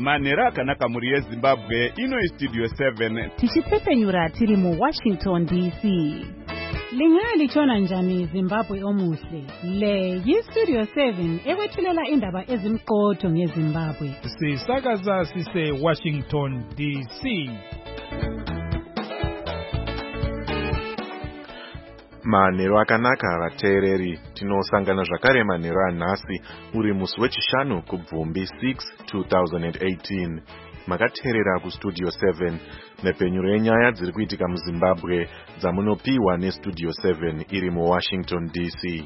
Manhero akanaka muri yeZimbabwe, ino iStudio 7. Tichipfepenyura tiri muWashington DC. Lingalitshona njani Zimbabwe omuhle? Le yiStudio 7 ekwethulela indaba ezimqotho ngeZimbabwe. Sisakaza sise Washington DC. Manhero akanaka vateereri, tinosangana zvakare manhero anhasi uri musi wechishanu kubvumbi 6 2018. Makateerera kuStudio 7, mhepenyuro yenyaya dziri kuitika muZimbabwe dzamunopiwa neStudio 7 iri muWashington DC.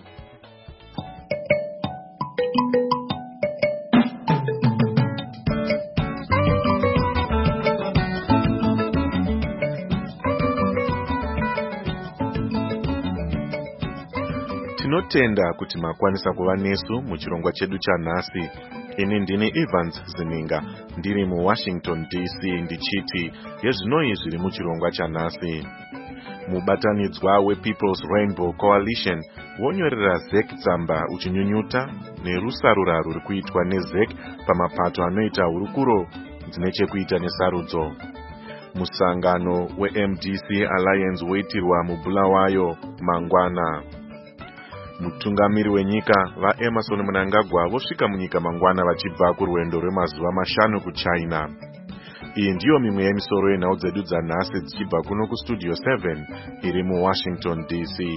Tinotenda kuti makwanisa kuva nesu muchirongwa chedu chanhasi. Ini ndini Evans Zininga, ndiri muWashington DC ndichiti yezvinoi zviri muchirongwa chanhasi. Mubatanidzwa wePeople's Rainbow Coalition wonyorera ZEC tsamba uchinyunyuta nerusarura ruri kuitwa neZEC pamapato anoita hurukuro dzine chekuita nesarudzo. Musangano weMDC Alliance woitirwa muBulawayo mangwana. Mutungamiri wenyika vaEmmerson Mnangagwa vosvika munyika mangwana vachibva kurwendo rwemazuva 5 kuChina. Iyi ndiyo mimwe yemisoro yenhau dzedu dzanhasi dzichibva kuno kuStudio 7 iri muWashington DC.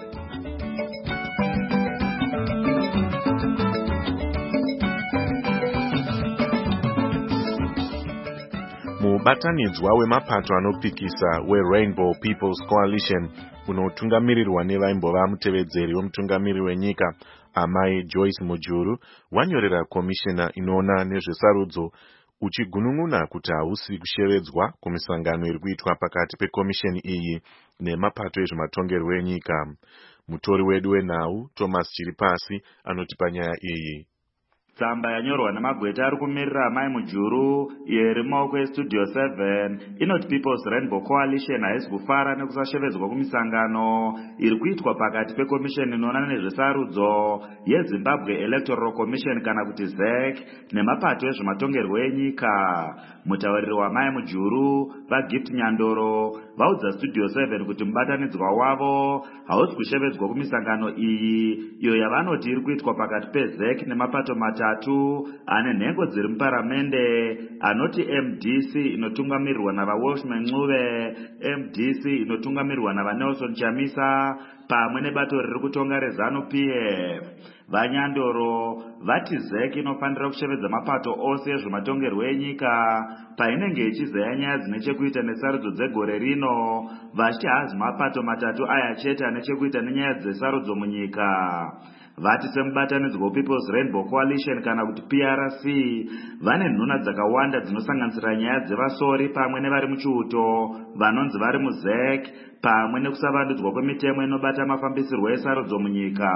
Mubatanidzwa wemapato anopikisa weRainbow People's Coalition unotungamirirwa nevaimbova mutevedzeri wemutungamiri wenyika amai Joyce Mujuru wanyorera komishina inoona nezvesarudzo uchigunun'una kuti hausi kushevedzwa kumisangano iri kuitwa pakati pekomisheni iyi nemapato ezvematongerwo enyika. Mutori wedu wenhau Thomas Chiripasi anotipa nyaya iyi. Tsamba yanyorwa namagweta ari kumirira amai Mujuru iri mumaoko eStudio 7 inoti People's Rainbow Coalition haisi kufara nekusashevedzwa kumisangano iri kuitwa pakati pekomisheni inoona nezvesarudzo yeZimbabwe Electoral Commission kana kuti ZEC nemapato ezvematongerwo enyika. Mutauriri wamai Mujuru vaGift Nyandoro vaudza Studio 7 kuti mubatanidzwa wavo hausi kushevedzwa kumisangano iyi iyo yavanoti iri kuitwa pakati peZEC nemapato matatu ane nhengo dziri muparamende anoti MDC inotungamirirwa navaWalshman Ncube, MDC inotungamirirwa navaNelson Chamisa pamwe nebato riri kutonga reZANU-PF. VaNyandoro vati ZEC inofanira kushevedza mapato ose ezvematongerwo enyika painenge ichizeya nyaya dzine chekuita nesarudzo dzegore rino, vachiti hazi mapato matatu aya chete ane chekuita nenyaya dzesarudzo munyika. Vati semubatanidzwa wePeople's Rainbow Coalition kana kuti PRC vane nhuna dzakawanda dzinosanganisira nyaya dzevasori pamwe nevari muchiuto vanonzi vari muZEC pamwe nekusavandudzwa kwemitemo inobata mafambisirwo esarudzo munyika.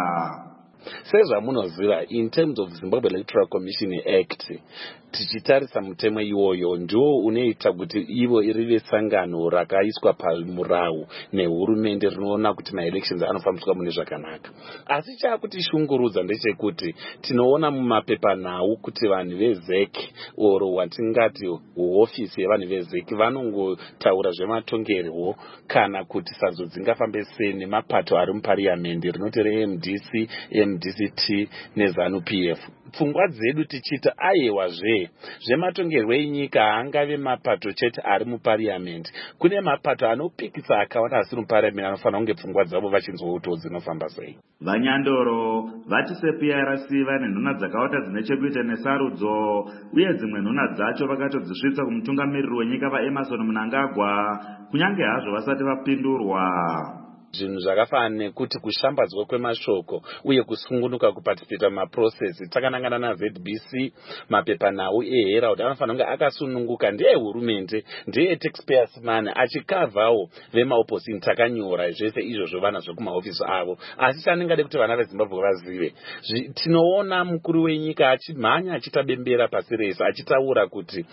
Sezvamunoziva, in terms of Zimbabwe Electoral Commission Act, tichitarisa mutemo iwoyo ndio unoita kuti ivo rive sangano rakaiswa pamurau nehurumende rinoona kuti maelections anofambiswa mune zvakanaka. Asi chaakutishungurudza ndechekuti tinoona mumapepanhau kuti vanhu veZEC oro watingati hofisi yevanhu veZEC vanongotaura zvematongerwo kana kuti sarudzo dzingafambe sei nemapato ari mupariamendi rinoti reMDC, MDCT neZANU-PF. Pfungwa dzedu tichita aiwazve zvematongerwo enyika haangave mapato chete ari mupariamendi. Kune mapato anopikisa akawanda asiri mupariamendi anofanira kunge pfungwa dzavo vachinzwawo dzinofamba sei. VaNyandoro vati sePRC vane nhuna dzakawanda dzine chekuita nesarudzo uye dzimwe nhuna dzacho vakatodzisvitsa kumutungamiriri wenyika vaEmmerson Mnangagwa kunyange hazvo vasati vapindurwa. Zvinhu zvakafanana nekuti kushambadzwa kwemashoko uye kusungunuka kuparticipate mumaprocess. Takanangana naZBC, mapepanhau eHerald anofanira kunge akasununguka, ndeehurumende, ndeyetaxpayers money, achikavhawo vemaopposition. Takanyora zvese izvozvo vanazvo kumahofisi avo, asi chaningade kuti vana veZimbabwe vazive, tinoona mukuru wenyika achimhanya achiita bembera pasi rese achitaura kuti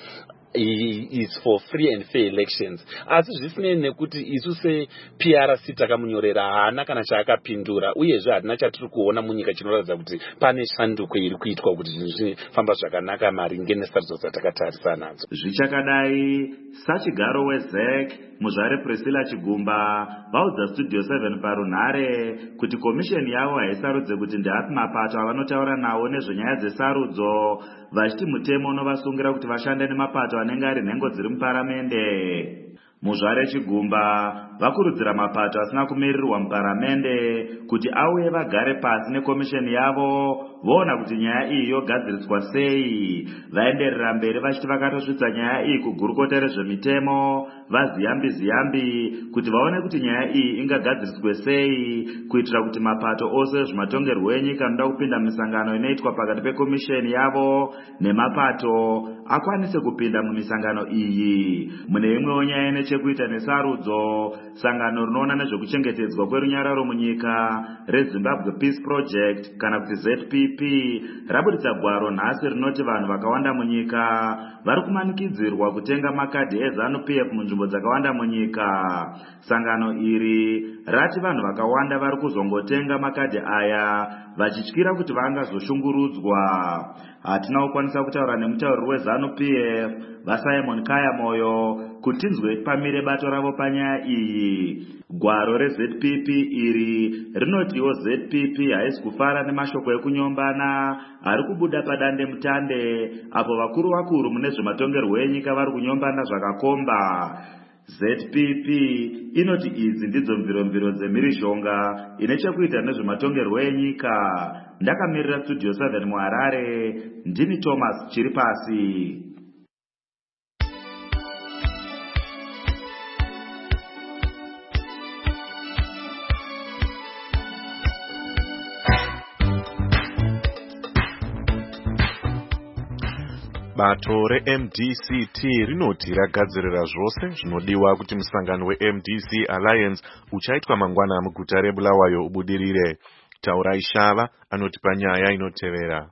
is for free and fair elections. Asi zvisinei nekuti isu sePRC takamunyorera haana kana chaakapindura, uyezve hatina chatiri kuona munyika chinoratidza kuti pane shanduko iri kuitwa kuti zvinhu zvinofamba zvakanaka maringe nesarudzo dzatakatarisa nadzo. Zvichakadai, sachigaro weZEC muzvare Priscilla Chigumba vaudza Studio 7 parunhare kuti komisheni yavo haisarudze kuti ndeapi mapato avanotaura nawo nezvenyaya dzesarudzo, vachiti mutemo unovasungira kuti vashande nemapato anenge ari nhengo dziri muparamende. Muzvare Chigumba vakurudzira mapato asina kumiririrwa muparamende kuti auye vagare pasi nekomisheni yavo voona kuti nyaya iyi yogadziriswa sei. Vaenderera mberi vachiti vakatosvitsa nyaya iyi kugurukota rezvemitemo vaziyambi kuti vaone kuti nyaya iyi ingagadziriswe sei, kuitira kuti mapato ose ezvematongerwo enyika anoda kupinda misangano inoitwa pakati pekomisheni yavo nemapato akwanise kupinda mumisangano iyi. Mune imwewo nyaya nechekuita nesarudzo, sangano rinoona nezvekuchengetedzwa kwerunyararo munyika reZimbabwe Peace Project kana kuti ZPP rabuditsa gwaro nhasi rinoti vanhu vakawanda munyika vari kumanikidzirwa kutenga makadhi eZANU-PF munzvimbo dzakawanda munyika. Sangano iri rati vanhu vakawanda vari kuzongotenga makadhi aya vachityira kuti vangazoshungurudzwa. Hatina kukwanisa kutaura nemutauriri weZANU-PF vaSimon Kayamoyo kuti tinzwe pamire bato ravo panyaya iyi. Gwaro reZPP iri rinotiwo ZPP haisi kufara nemashoko ekunyombana ari kubuda padande mutande apo vakuru mune zvematongerwo enyika vari kunyombana zvakakomba. ZPP inoti idzi ndidzo mviromviro dzemhirizhonga ine chekuita nezvematongerwo enyika. Ndakamirira Studio 7 muHarare, ndini Thomas Chiripasi. Bato reMDCT rinoti ragadzirira zvose zvinodiwa kuti musangano weMDC Alliance uchaitwa mangwana muguta reBulawayo ubudirire. Taurai Shava anoti panyaya inotevera.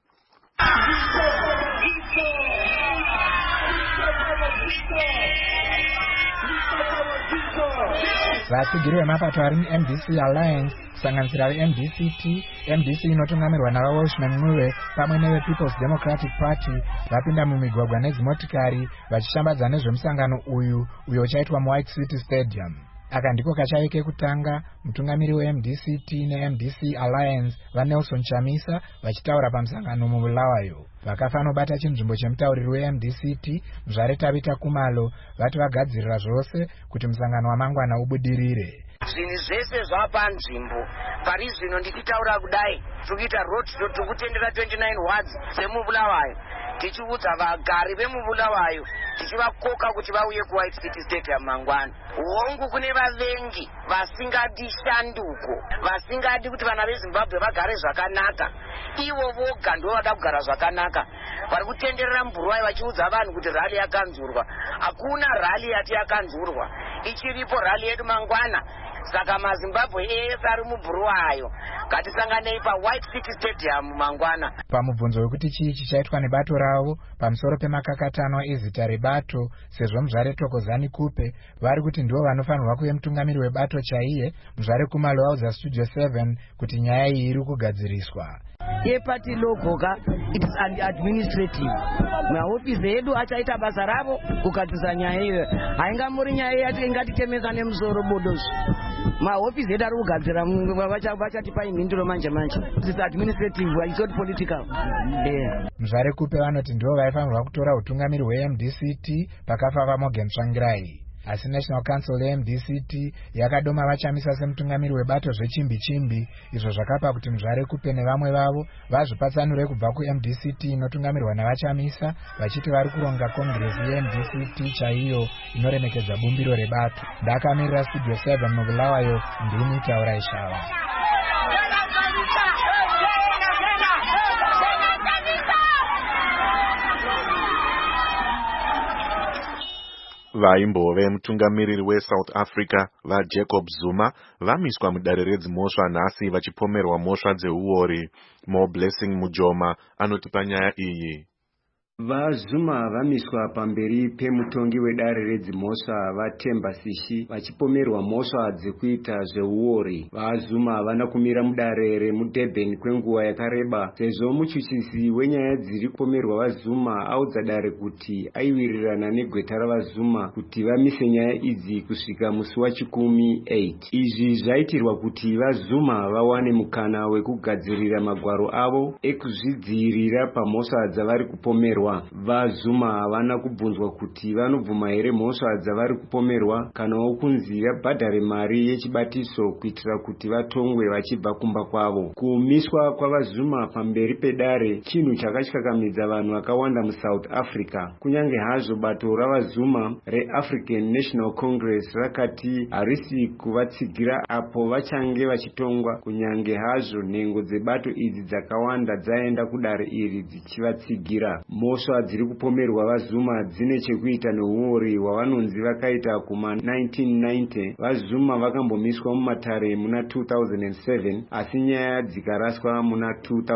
Vasigiri vemapato ari muMDC Alliance kusanganisira veMDCT, MDC inotungamirwa navaWelshman Mure pamwe nevePeople's Democratic Party vapinda mumigwagwa nedzimotikari vachishambadza nezvemusangano uyo uchaitwa muWhite City Stadium. Aka ndiko kachave kekutanga mutungamiri weMDCT neMDC Alliance vaNelson Chamisa vachitaura pamusangano muBulawayo. Vakafanobata chinzvimbo chemutauriri weMDCT muzvare Tabita Kumalo vati vagadzirira zvose kuti musangano wamangwana ubudirire. Zvinhu zvese zvapanzvimbo pari zvino ndichitaura kudai tikuita road show tikutendera 29 wards dzemuBulawayo tichiudza vagari vemuBulawayo tichivakoka kuti vauye kuWhite City Stadium mangwana. Hongu kune vavengi vasingadi shanduko, vasingadi kuti vana veZimbabwe vagare zvakanaka, ivo voga ndivo vada kugara zvakanaka. Vari kutenderera muBulawayo vachiudza vanhu kuti rally yakanzurwa. Hakuna rally yati yakanzurwa, ichiripo rally yedu mangwana. Saka maZimbabwe ese ari muBulawayo ngatisanganei paWhite City Stadium mangwana. Pamubvunzo wekuti chii chichaitwa nebato ravo pamusoro pemakakatanwa ezita rebato sezvo muzvare Thokozani Kupe vari kuti ndivo vanofanirwa kuve mutungamiri webato chaiye, muzvare Kumalo vaudza Studio 7 kuti nyaya iyi iri kugadziriswa. Yepati logoka it is administrative. Mahofisi edu achaita basa ravo kugadzirisa nyaya iyo. Haingamuri nyaya yati ingatitemesa nemusoro bodozo. Mahofisi edu ari kugadzira vachatipa imhinduro manje. It is administrative, it's not political. Muzvare Kupe vanoti ndivo vaifanirwa kutora utungamiri weMDCT pakafa vaMorgan Tsvangirai. Asi National Council yeMDCT yakadoma vaChamisa semutungamiri webato zvechimbi-chimbi, izvo zvakapa kuti muzvare Kupe nevamwe vavo vazvipatsanure kubva kuMDCT inotungamirwa navaChamisa vachiti vari kuronga kongresi yeMDCT chaiyo inoremekedza bumbiro rebato. Ndakamirira Studio 7 muBulawayo, ndini Taurai Shava. Vaimbove mutungamiriri weSouth Africa vaJacob Zuma vamiswa mudare redzimhosva nhasi vachipomerwa mhosva dzeuori. More Blessing Mujoma anoti panyaya iyi. VaZuma vamiswa pamberi pemutongi wedare redzimhosva vaTemba Sishi vachipomerwa mhosva dzekuita zveuori. VaZuma havana kumira mudare remuDurban kwenguva yakareba sezvo muchuchisi wenyaya dziri kupomerwa vaZuma audza dare kuti aiwirirana negweta ravaZuma kuti vamise nyaya idzi kusvika musi wachikumi 8. Izvi zvaitirwa kuti vaZuma vawane mukana wekugadzirira magwaro avo ekuzvidzivirira pamhosva dzavari kupomerwa. VaZuma havana kubvunzwa kuti vanobvuma here mhosva dzavari kupomerwa kanawo kunzi vabhadhare mari yechibatiso kuitira kuti vatongwe vachibva kumba kwavo. Kumiswa kwavaZuma pamberi pedare chinhu chakatyakamidza vanhu vakawanda muSouth Africa. Kunyange hazvo bato ravaZuma reAfrican National Congress rakati harisi kuvatsigira apo vachange vachitongwa, kunyange hazvo nhengo dzebato idzi dzakawanda dzaenda kudare iri dzichivatsigira. Mhosva dziri kupomerwa vaZuma dzine chekuita neuori hwavanonzi vakaita kuma 1990. VaZuma vakambomiswa mumatare muna 2007 asi nyaya dzikaraswa muna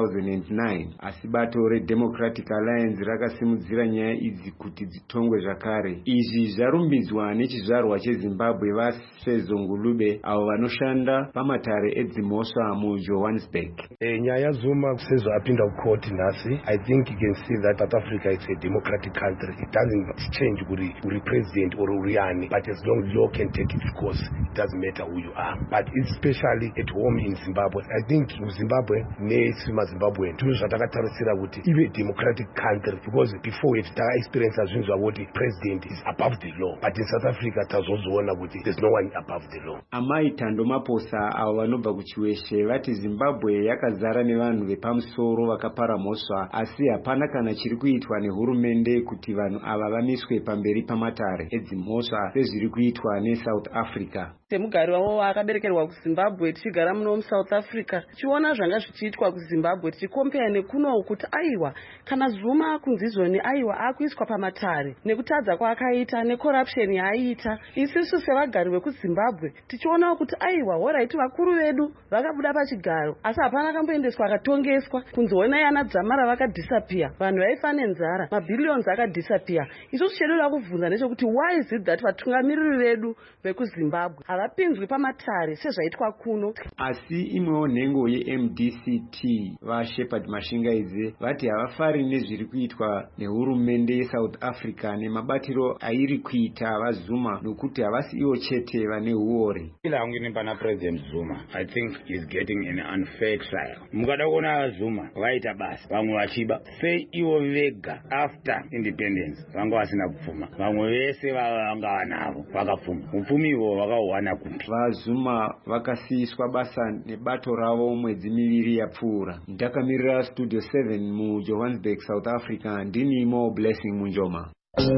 2009. Asi bato reDemocratic Alliance rakasimudzira nyaya idzi kuti dzitongwe zvakare. Izvi zvarumbidzwa nechizvarwa cheZimbabwe vaSezo Ngulube avo vanoshanda pamatare edzimhosva muJohannesburg. Nyaya Zuma Sezo apinda kukoti nhasi. I think you can see that South Africa is a democratic country. It doesn't change uri president or uriani, but as long as law can take its course, it doesn't matter who you are. But especially at home in Zimbabwe, I think Zimbabwe nesima Zimbabwe zvatakatarisira kuti ive democratic country, because before it experience zvinhu zvavoti president is above the law, but in South Africa tazozoona kuti there's no one above the law. Amai Tando Maposa avo vanobva kuchiweshe vati Zimbabwe yakazara nevanhu vepamusoro vakapara mhosva, asi hapana kana chiri kuitwa nehurumende kuti vanhu ava vamiswe pamberi pamatare edzimhosva sezviri kuitwa neSouth Africa. Semugari wavo akaberekerwa kuZimbabwe tichigara muno muSouth Africa tichiona zvanga zvichiitwa kuZimbabwe tichikompea nekuno kuti aiwa kana Zuma kunzizoni aiwa akuiswa pamatare nekutadza kwaakaita necorruption yaaiita, isusu sevagari vekuZimbabwe tichiona kuti aiwa alright vakuru vedu vakabuda pachigaro asi hapana akamboendeswa akatongeswa, kunzoona yana Dzamara vakadisappear, vanhu vaifa nenzara, mabhillions akadisappear. Isusu chedoda kubvunza nechekuti why is it that vatungamiriri vedu vekuZimbabwe havapinzwi pamatare sezvaitwa kuno? Asi imwewo nhengo yeMDCT vaShepherd Mashingaidze vati havafari nezviri kuitwa nehurumende yeSouth Africa nemabatiro airi kuita vaZuma nokuti havasi ivo chete vane uori. Ila hangini pana President Zuma, I think he's getting an unfair trial. Mukada kuona Zuma vaita basi vamwe vachiba sei ivo vega after independence vanga vasina kupfuma, vamwe vese vanga vanavo vakapfuma, upfumi ivo vakauwana kupi? VaZuma vakasiyiswa basa nebato ravo mwedzi miviri yapfuura. Ndakamirira Studio 7 muJohannesburg, South Africa, ndini Mo Blessing Munjoma.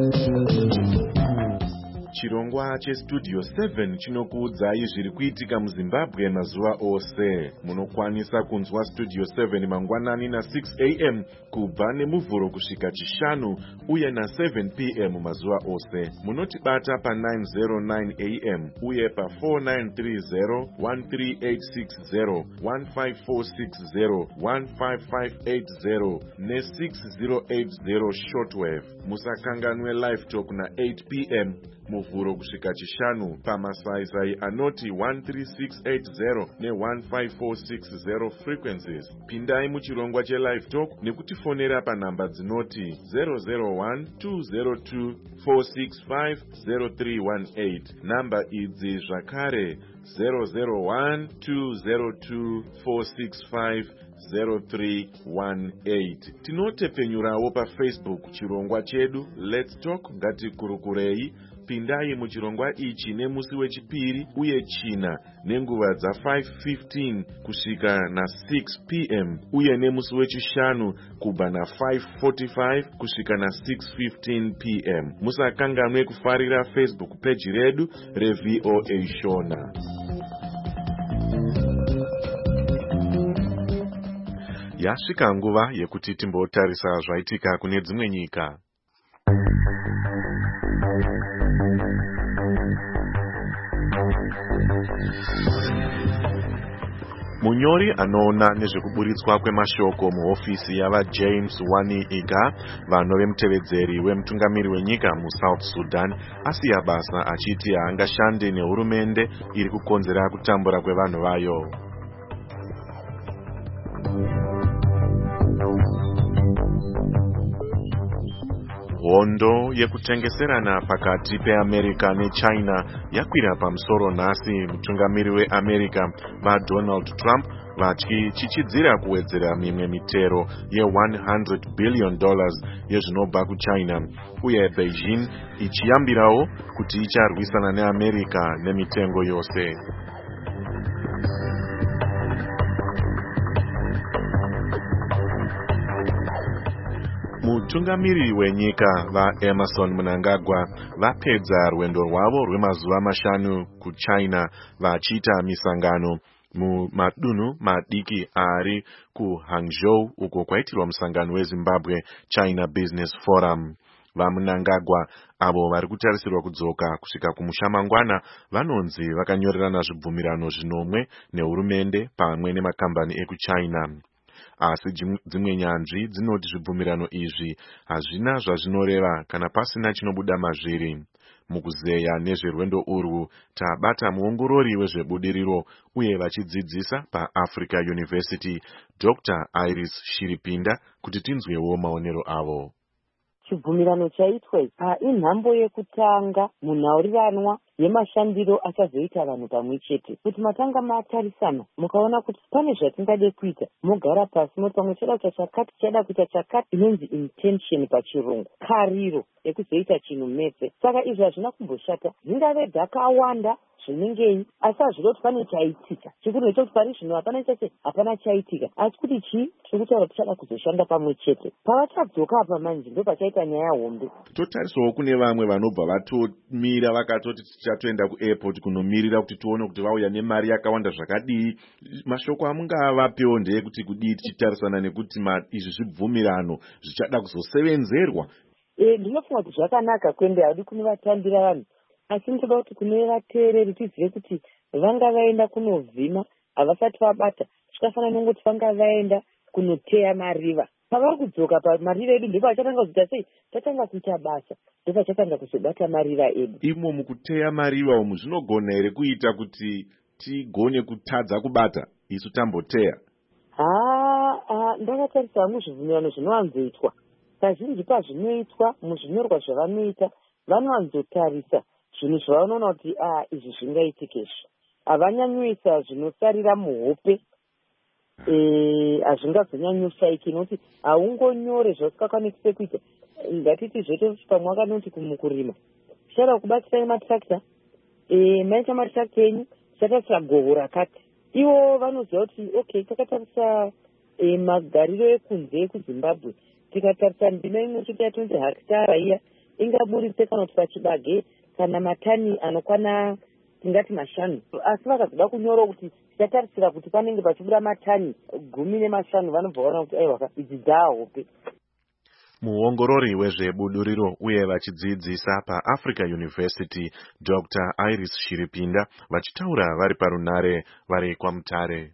Chirongwa cheStudio 7 chinokuudzai zviri kuitika muZimbabwe mazuva ose. Munokwanisa kunzwa Studio 7 mangwanani na6 am kubva nemuvhuro kusvika chishanu uye na7 pm mazuva ose. Munotibata pa909 am uye pa4930 13860 15460 15580 ne6080 shortwave. Musakanganwe live talk na8 pm muvhuro kusvika chishanu pamasaisai anoti 13680 ne15460 frequencies. Pindai muchirongwa chelive talk nekutifonera panhamba dzinoti 001-202-465-0318. Namba idzi zvakare 001-202-465-0318. Tinotepenyurawo paFacebook chirongwa chedu Let's Talk Ngatikurukurei. Pindai muchirongwa ichi nemusi wechipiri uye china nenguva dza5:15 kusvika na6 pm uye nemusi wechishanu kubva na5:45 kusvika na6:15 pm. Musakanganwe kufarira Facebook page redu reVOA Shona. Yasvika nguva yekuti timbotarisa zvaitika kune dzimwe nyika. Munyori anoona nezvekuburitswa kwemashoko muhofisi yava James Wani Iga, vanhu vemutevedzeri wemutungamiri wenyika muSouth Sudan, asiya basa achiti haangashande nehurumende iri kukonzera kutambura kwevanhu vayo. Hondo yekutengeserana pakati peAmerica neChina yakwira pamusoro nhasi, mutungamiri weAmerica vaDonald Trump vachichidzira kuwedzera mimwe mitero ye$100 billion yezvinobva kuChina, uye Beijing ichiyambirawo kuti icharwisana neAmerica nemitengo yose. Mutungamiri wenyika vaEmerson Mnangagwa vapedza rwendo rwavo rwemazuva 5 kuChina vachiita misangano mumadunhu madiki ari kuHangzhou, uko kwaitirwa musangano weZimbabwe China Business Forum. VaMnangagwa avo vari kutarisirwa kudzoka kusvika kumusha mangwana vanonzi vakanyorerana zvibvumirano zvinomwe nehurumende pamwe nemakambani ekuChina. Asi dzimwe nyanzvi dzinoti zvibvumirano izvi hazvina zvazvinoreva kana pasina chinobuda mazviri. Mukuzeya nezverwendo urwu tabata muongorori wezvebudiriro uye vachidzidzisa paAfrica University Dr. Iris Shiripinda kuti tinzwewo maonero avo. Chibvumirano chaitwa inhambo yekutanga munhaurirano yemashandiro achazoita vanhu pamwe chete, kuti matanga matarisana mukaona kuti pane zvatingade kuita, mogara pasi moti pamwe chada kuita chakati, chada kuita chakati, inonzi intention pachirungu, kariro ekuzoita chinhu mese. Saka izvi hazvina kumboshata, dzingave dzakawanda zvinengei, asi hazvinoti pane chaitika. Chikuru ndechekuti pari zvino hapana chache hapana chaitika, asi kuti chii tiri kutaura tichada kuzoshanda pamwe chete. Pavachadzoka apa manje ndo pachaita nyaya hombe. Totarisawo kune vamwe vanobva vatomira vakatoti tichatoenda kuairport kunomirira kuti tuone kuti vauya nemari yakawanda zvakadii. Mashoko amungavapewo ndeyekuti kudii tichitarisana nekuti izvi zvibvumirano zvichada kuzosevenzerwa. Ndinofunga kuti zvakanaka kwende, haudi kunovatambira vanhu, asi ndoda kuti kune vateereri tizive kuti vanga vaenda kunovhima havasati vabata, zvikafanana nongoti vanga vaenda kunoteya mariva. Pavari kudzoka pamariva edu ndipo achatanga kuzoita sei, tatanga kuita basa, ndipo achatanga kuzobata mariva edu. Imo mukuteya mariva umu zvinogona here kuita kuti tigone kutadza kubata isu tamboteya? Ndakatarisa muzvibvumirano zvinowanzoitwa, kazhinji pazvinoitwa muzvinyorwa zvavanoita vanowanzotarisa zvinhu zvavanoona kuti izvi zvingaitikesvi. Havanyanyuisa zvinosarira muhope, hazvingazonyanyusaiki nokuti haungonyore zvausingakwanisi sekuita. Ngatiti zvete pamwe wakanoti kurima tichada kubatsirai matrakta, maita matrakta enyu tichatarisira gohwo rakati. Ivo vanoziva kuti okay, takatarisa magariro ekunze ekuZimbabwe, tikatarisa ndima imwe chete yatonzi hekitara iya ingaburitse kana kuti pachibage kana matani anokwana tingati 5. Asi vakazoda kunyora kuti tichatarisira kuti panenge pachibuda matani 15, vanobva vaona kuti aiwa idzi dzahope. Muongorori wezvebuduriro uye vachidzidzisa paAfrica University Dr. Iris Shiripinda vachitaura vari parunare vari kwaMutare.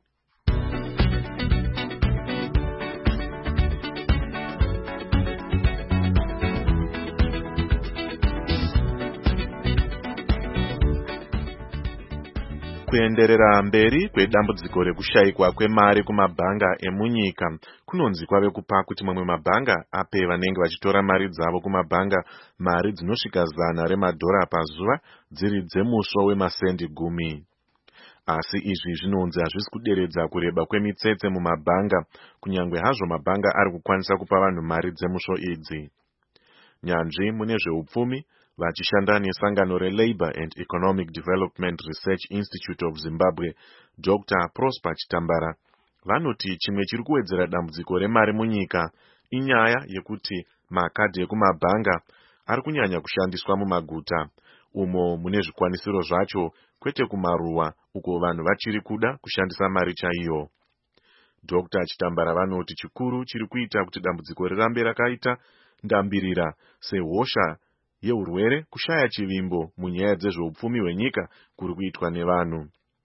Kuenderera mberi kwedambudziko rekushayikwa kwemari kumabhanga emunyika kunonzi kwave kupa kuti mamwe mabhanga ape vanenge vachitora mari dzavo kumabhanga mari dzinosvika $100 pazuva dziri dzemusvo wemasendi 10. Asi izvi zvinonzi hazvisi kuderedza kureba kwemitsetse mumabhanga, kunyange hazvo mabhanga ari kukwanisa kupa vanhu mari dzemusvo idzi. Nyanzvi mune zveupfumi vachishanda nesangano reLabour and Economic Development Research Institute of Zimbabwe Dr. Prosper Chitambara vanoti chimwe chiri kuwedzera dambudziko remari munyika inyaya yekuti makadhi ekumabhanga ari kunyanya kushandiswa mumaguta umo mune zvikwanisiro zvacho, kwete kumaruwa uko vanhu vachiri kuda kushandisa mari chaiyo. Dr. Chitambara vanoti chikuru chiri kuita kuti dambudziko rirambe rakaita ndambirira sehosha yeurwere kushaya chivimbo munyaya dzezveupfumi hwenyika kuri kuitwa nevanhu.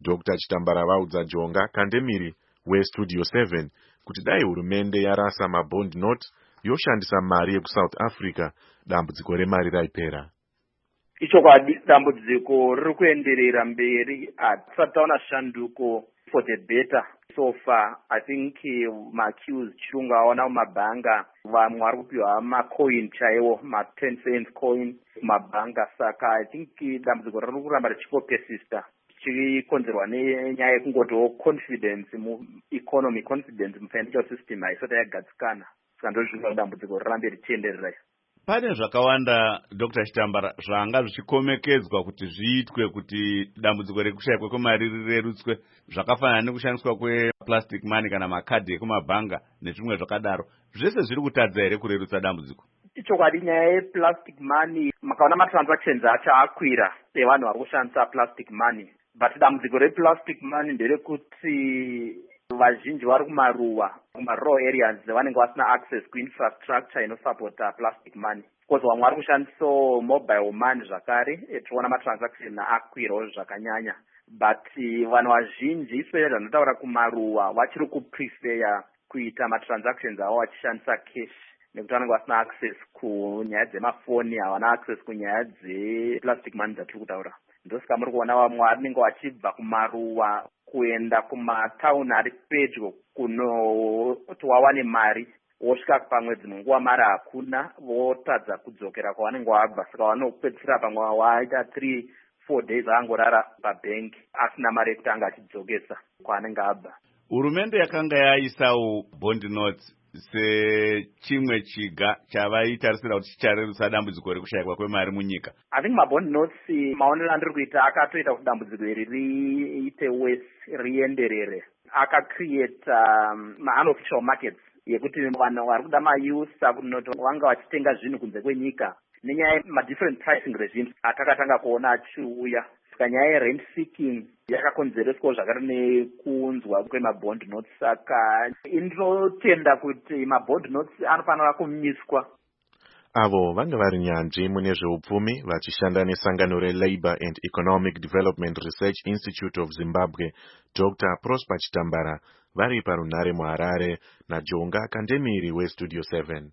Dr. Chitambara vaudza Jonga Kandemiri weStudio 7 kuti dai hurumende yarasa mabond note yoshandisa mari yekusouth Africa, dambudziko remari raipera. Ichokwadi dambudziko riri kuenderera mberi, hatisati taona shanduko for the better so far. I think ma-queues chirungu aona mumabhanga, vamwe vari kupiwa macoin chaiwo, ma-10 cents coin mumabhanga. Saka I think dambudziko riri kuramba richipopesista, chichikonzerwa nenyaya yekungotiwo confidence mu-economy, confidence mu-financial system haisati yagadzikana. Saka ndozvinoita dambudziko rirambe richienderera. Pane zvakawanda Dr. Chitambara zvanga zvichikomekedzwa kuti zviitwe kuti dambudziko rekushayikwa kwemari rirerutswe, zvakafanana nekushandiswa kweplastic money kana makadhi ekumabhanga nezvimwe zvakadaro. Zvese zviri kutadza here kurerutsa dambudziko? Ichokwadi nyaya yeplastic money, makaona matransactions acho akwira evanhu vari kushandisa plastic money. But dambudziko replastic money nderekuti vazhinji vari kumaruwa, kuma-rural areas vanenge vasina access kuinfrastructure inosupporta plastic money. Because vamwe vari kushandisa mobile money zvakare, tiona matransaction akwirawo zvakanyanya. But vanhu vazhinji, especially vanotaura kumaruwa, vachiri kuprefer kuita matransactions avo vachishandisa cash, nekuti vanenge vasina access kunyaya dzemafoni, havana access kunyaya dzeplastic money dzatiri kutaura. Ndosaka muri kuona vamwe vanenge vachibva kumaruwa kuenda kumatauni ari pedyo kunoti wawane mari, wosvika pamwedzi munguva mari hakuna, votadza kudzokera kwavanenge wabva. Saka vanopedzisira pamwe waita 3-4 days angorara pabhengi asina mari yekuti anga achidzokesa kwaanenge abva. Hurumende yakanga yaisawo bond notes sechimwe chiga chavaitarisira kuti chicharerutsa dambudziko rekushayikwa kwemari munyika. I think mabond notes maonero andiri kuita akatoita kuti dambudziko iri riite worse, rienderere. Akacreata ma-unofficial markets yekuti vanhu vari kuda mayusa kunoti vanga vachitenga zvinhu kunze kwenyika nenyaya ma-different pricing regimes atakatanga kuona achiuya. Saka nyaya ye-rent seeking yakakonzereswa zvakare nekunzwa kwemabond notes. Saka inotenda kuti mabond notes anofanira kumiswa. Avo vanga vari nyanzvi mune zveupfumi vachishanda nesangano reLabour and Economic Development Research Institute of Zimbabwe, Dr. Prosper Chitambara, vari parunhare muHarare, naJonga Kandemiri weStudio 7.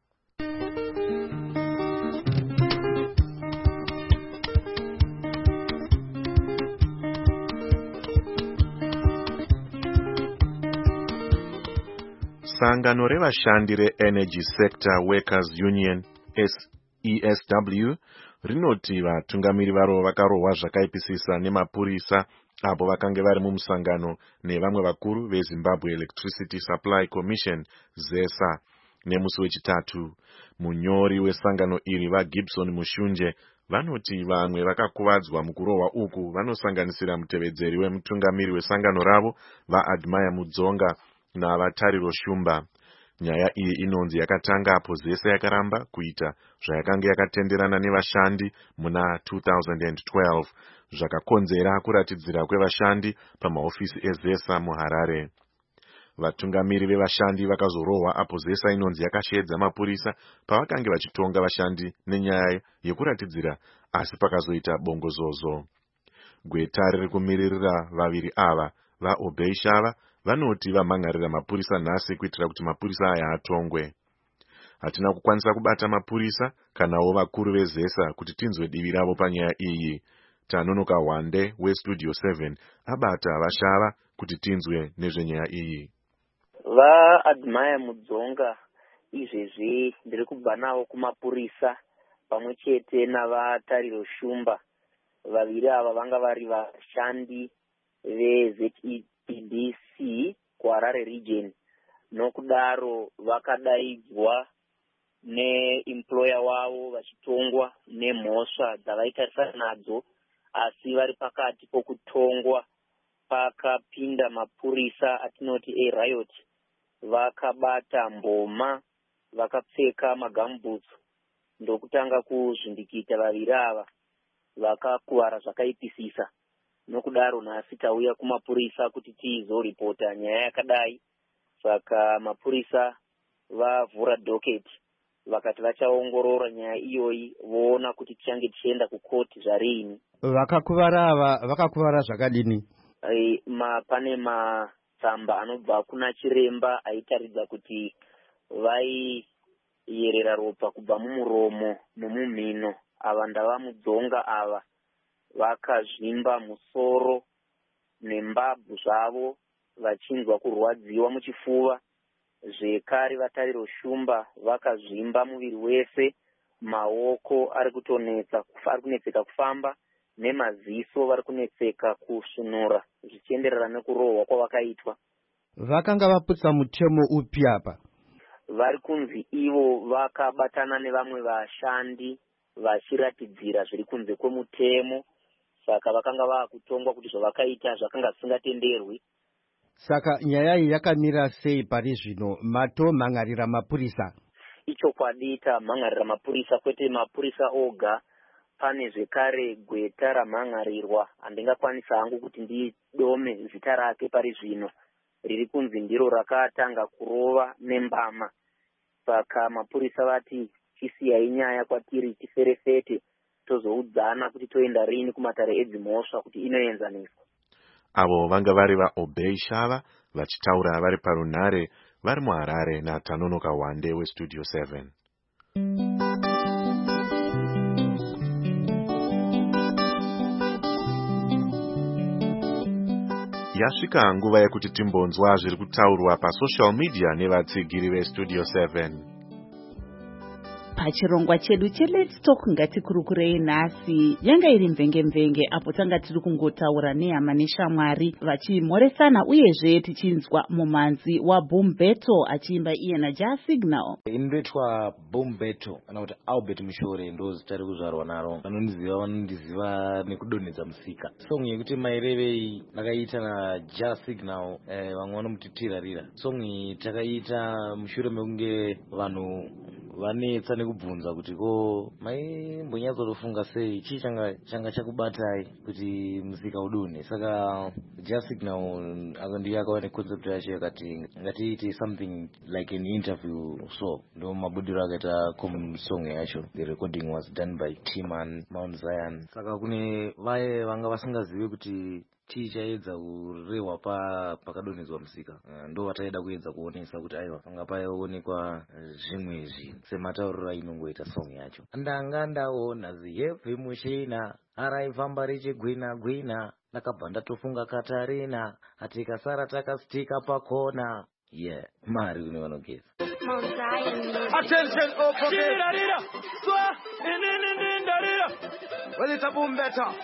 Sangano revashandi reEnergy Sector Workers Union ESW rinoti vatungamiri varo vakarohwa zvakaipisisa nemapurisa apo vakange vari mumusangano nevamwe vakuru veZimbabwe Electricity Supply Commission ZESA. Nemusi wechitatu, munyori wesangano iri vaGibson Mushunje vanoti vamwe vakakuvadzwa mukurohwa uku vanosanganisira mutevedzeri wemutungamiri wesangano ravo vaAdmire Mudzonga navatariro Shumba. Nyaya iyi inonzi yakatanga apo ZESA yakaramba kuita zvayakanga yakatenderana nevashandi muna 2012, zvakakonzera kuratidzira kwevashandi pamahofisi eZESA muHarare. Vatungamiri vevashandi vakazorohwa apo ZESA inonzi yakasvedza mapurisa pavakange vachitonga vashandi nenyaya yekuratidzira, asi pakazoita bongozozo. Gweta riri kumiririra vaviri ava vaObey Shava vanoti vamhangarira mapurisa nhasi kuitira kuti mapurisa aya atongwe. Hatina kukwanisa kubata mapurisa kanawo vakuru veZESA kuti tinzwe divi ravo panyaya iyi. Tanonoka Wande weStudio 7 abata vaShava kuti tinzwe nezvenyaya iyi. VaAdmire Mudzonga izvezvi ndiri kubva navo kumapurisa pamwe chete navatariro Shumba. Vaviri ava vanga vari vashandi veZEPDC kuHarare region. Nokudaro vakadaidzwa neemployer wavo vachitongwa nemhosva dzavaitarisana nadzo, asi vari pakati pokutongwa pakapinda mapurisa atinoti riot. Vakabata mboma, vakapfeka magamboots, ndokutanga kuzvindikita vaviri ava, vakakuvara zvakaipisisa. Nokudaro nhasi tauya kumapurisa kuti tizoripota nyaya yakadai. Saka mapurisa vavhura docket, vakati vachaongorora nyaya iyoyi voona kuti tichange tichienda kukoti zvarini. Vakakuvara ava vakakuvara zvakadini? pane matsamba anobva kuna chiremba aitaridza kuti vaiyerera ropa kubva mumuromo nomumhino. Ava ndavamudzonga ava vakazvimba musoro nembabvu zvavo vachinzwa kurwadziwa muchifuva. Zvekare vatariro shumba vakazvimba muviri wese, maoko ari kunetseka kufamba nemaziso vari kunetseka kusvinura zvichienderera nekurohwa kwavakaitwa. Vakanga vaputsa mutemo upi apa? Vari kunzi ivo vakabatana nevamwe vashandi vachiratidzira zviri kunze kwemutemo, saka vakanga vakutongwa kuti zvavakaita zvakanga zvisingatenderwi. Saka nyaya iyi yakamira sei pari zvino? Matomhangarira mapurisa? Ichokwadi tamhangarira mapurisa, kwete mapurisa oga. Pane zvekare gweta ramhangarirwa, handingakwanisa hangu kuti ndidome zita rake pari zvino, riri kunzi ndiro rakatanga kurova nembama. Saka mapurisa vati tisiyai nyaya kwatiri tiferefete tozoudzana kuti toenda rini kumatare edzimhosva kuti inoenzaniswa. Avo vanga vari vaObey Shava vachitaura vari parunhare vari muHarare naTanonoka Wande weStudio 7. Yasvika nguva yekuti timbonzwa zviri kutaurwa pasocial media nevatsigiri veStudio 7. Pachirongwa chedu cheLet's Talk ngatikurukurei nhasi yanga iri mvenge apo tanga tiri kungotaura nehama neshamwari vachimhoresana uyezve tichinzwa mumanzi waBoom Battle achiimba iye naJah Signal. Inoitwa Boom Battle kana kuti Albert Mushore ndo zita rekuzvarwa naro. Vanondiziva nekudonhedza musika. Song yekuti mairevei ndakaita naJah Signal vamwe vanomutirarira. Song takaita mushure mekunge vanhu vanetsa nekubvunza kuti ko maimbonyatsotofunga sei chii changa chakubatai kuti muzika udonhe. Saka Jah Signal ndiye akava neconcept yacho yakati ngatiite something like an interview, so ndo mabudiro akaita song yacho. The recording was done by Timan Mount Zion. Saka kune vaye vanga vasingazivi kuti chii chaedza kurehwa pakadonhedzwa musika, ndo vataida kuedza kuonesa kuti aiwa panga paionekwa zvimwe zvinhu sematauriro ainongoita song yacho. Ndanga ndaona zihebvi mushina araifamba richigwina ndakabva ndatofunga katarina atikasara takasitika pakona. Yeah, mari kune vanogeza. Attention, Shirarira, swa, indarira. Well, it's a Boom Battle.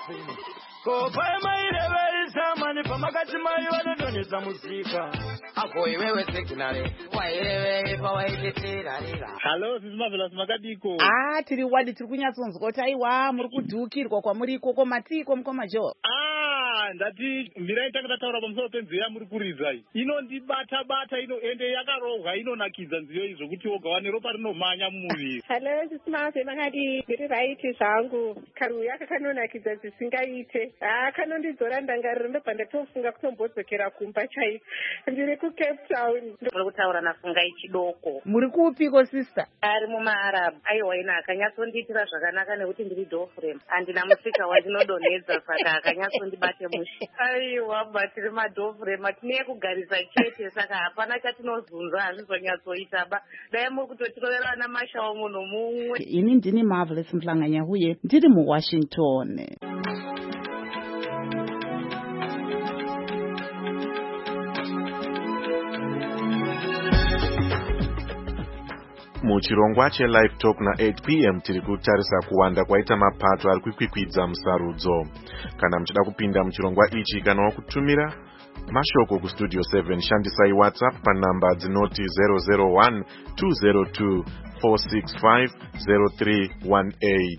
Kopai maireveri samani pamakati mai vanodonhedza musika. Ako iwewe Signal waireveri pawaitetirarira. Hello, this is Marvelous Makadiko. Tiri wadi tiri kunyatsonzwa kuti aiwa muri kudhukirwa kwamuri ikoko matiko mukoma Jo. Ndati mbirai tanga tataura pamusoro penziyo yamuri kuridza iyi. Inondibata ende yakarohwa inonakidza nziyo izvo kuti woga wane ropa rinomhanya mumuviri. Hello, this is Marvelous Makadi. Ndiri raiti zvangu karuya kakanonakidza zvisingaite. Kanondidzora ndangariro ndobva ndatofunga kutombodzokera kumba chaiko. Ndiri kuCape Town. Muri kutaura nafungai chidoko. Muri kupiko sister? Ari mumaArab. Aiwa ina akanyatsondiitira zvakanaka nekuti ndiri doframe. Handina musika wandinodonhedza saka akanyatsondibate mushi. Aiwa batiri madoframe tine kugarisa chete saka hapana chatinozunza hazvizonyatsoitaba. Dai muri kutotirovera namashawo munhu mumwe. Ini ndini Marvelous Mhlanganya huye ndiri muWashington. Muchirongwa cheLive Talk na8 p.m. tiri kutarisa kuwanda kwaita mapato ari kukwikwidza musarudzo. Kana muchida kupinda muchirongwa ichi kana wakutumira mashoko kuStudio 7 shandisai WhatsApp panhamba dzinoti 001 202 465 0318.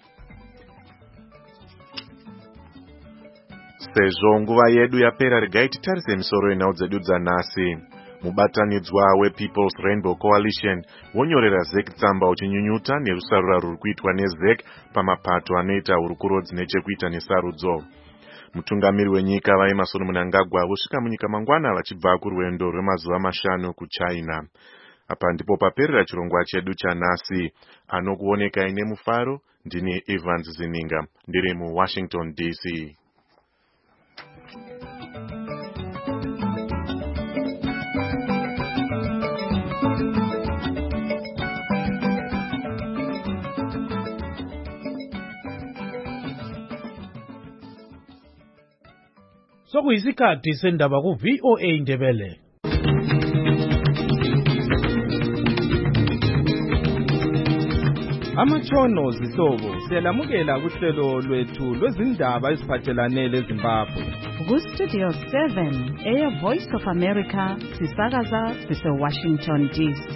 Sezvo nguva yedu yapera, regai titarise misoro yenhau dzedu dzanhasi. Mubatanidzwa wePeople's Rainbow Coalition wonyorera ZEC tsamba uchinyunyuta nerusarura ruri kuitwa neZEC pamapato anoita hurukurodzi nechekuita nesarudzo. Mutungamiri wenyika vaEmmerson Mnangagwa vosvika munyika mangwana vachibva kurwendo rwemazuva 5 kuChina. Apa ndipo paperera chirongwa chedu chanhasi. Anokuonekai nemufaro ndini Evans Zininga ndiri muWashington DC. Sokuyisikhathi sendaba ku VOA Indebele. Amatshono zihlobo siyalamukela kuhlelo lwethu lwezindaba eziphathelane leZimbabwe. Ku-Studio 7 Air Voice of America sisakaza sise-Washington DC.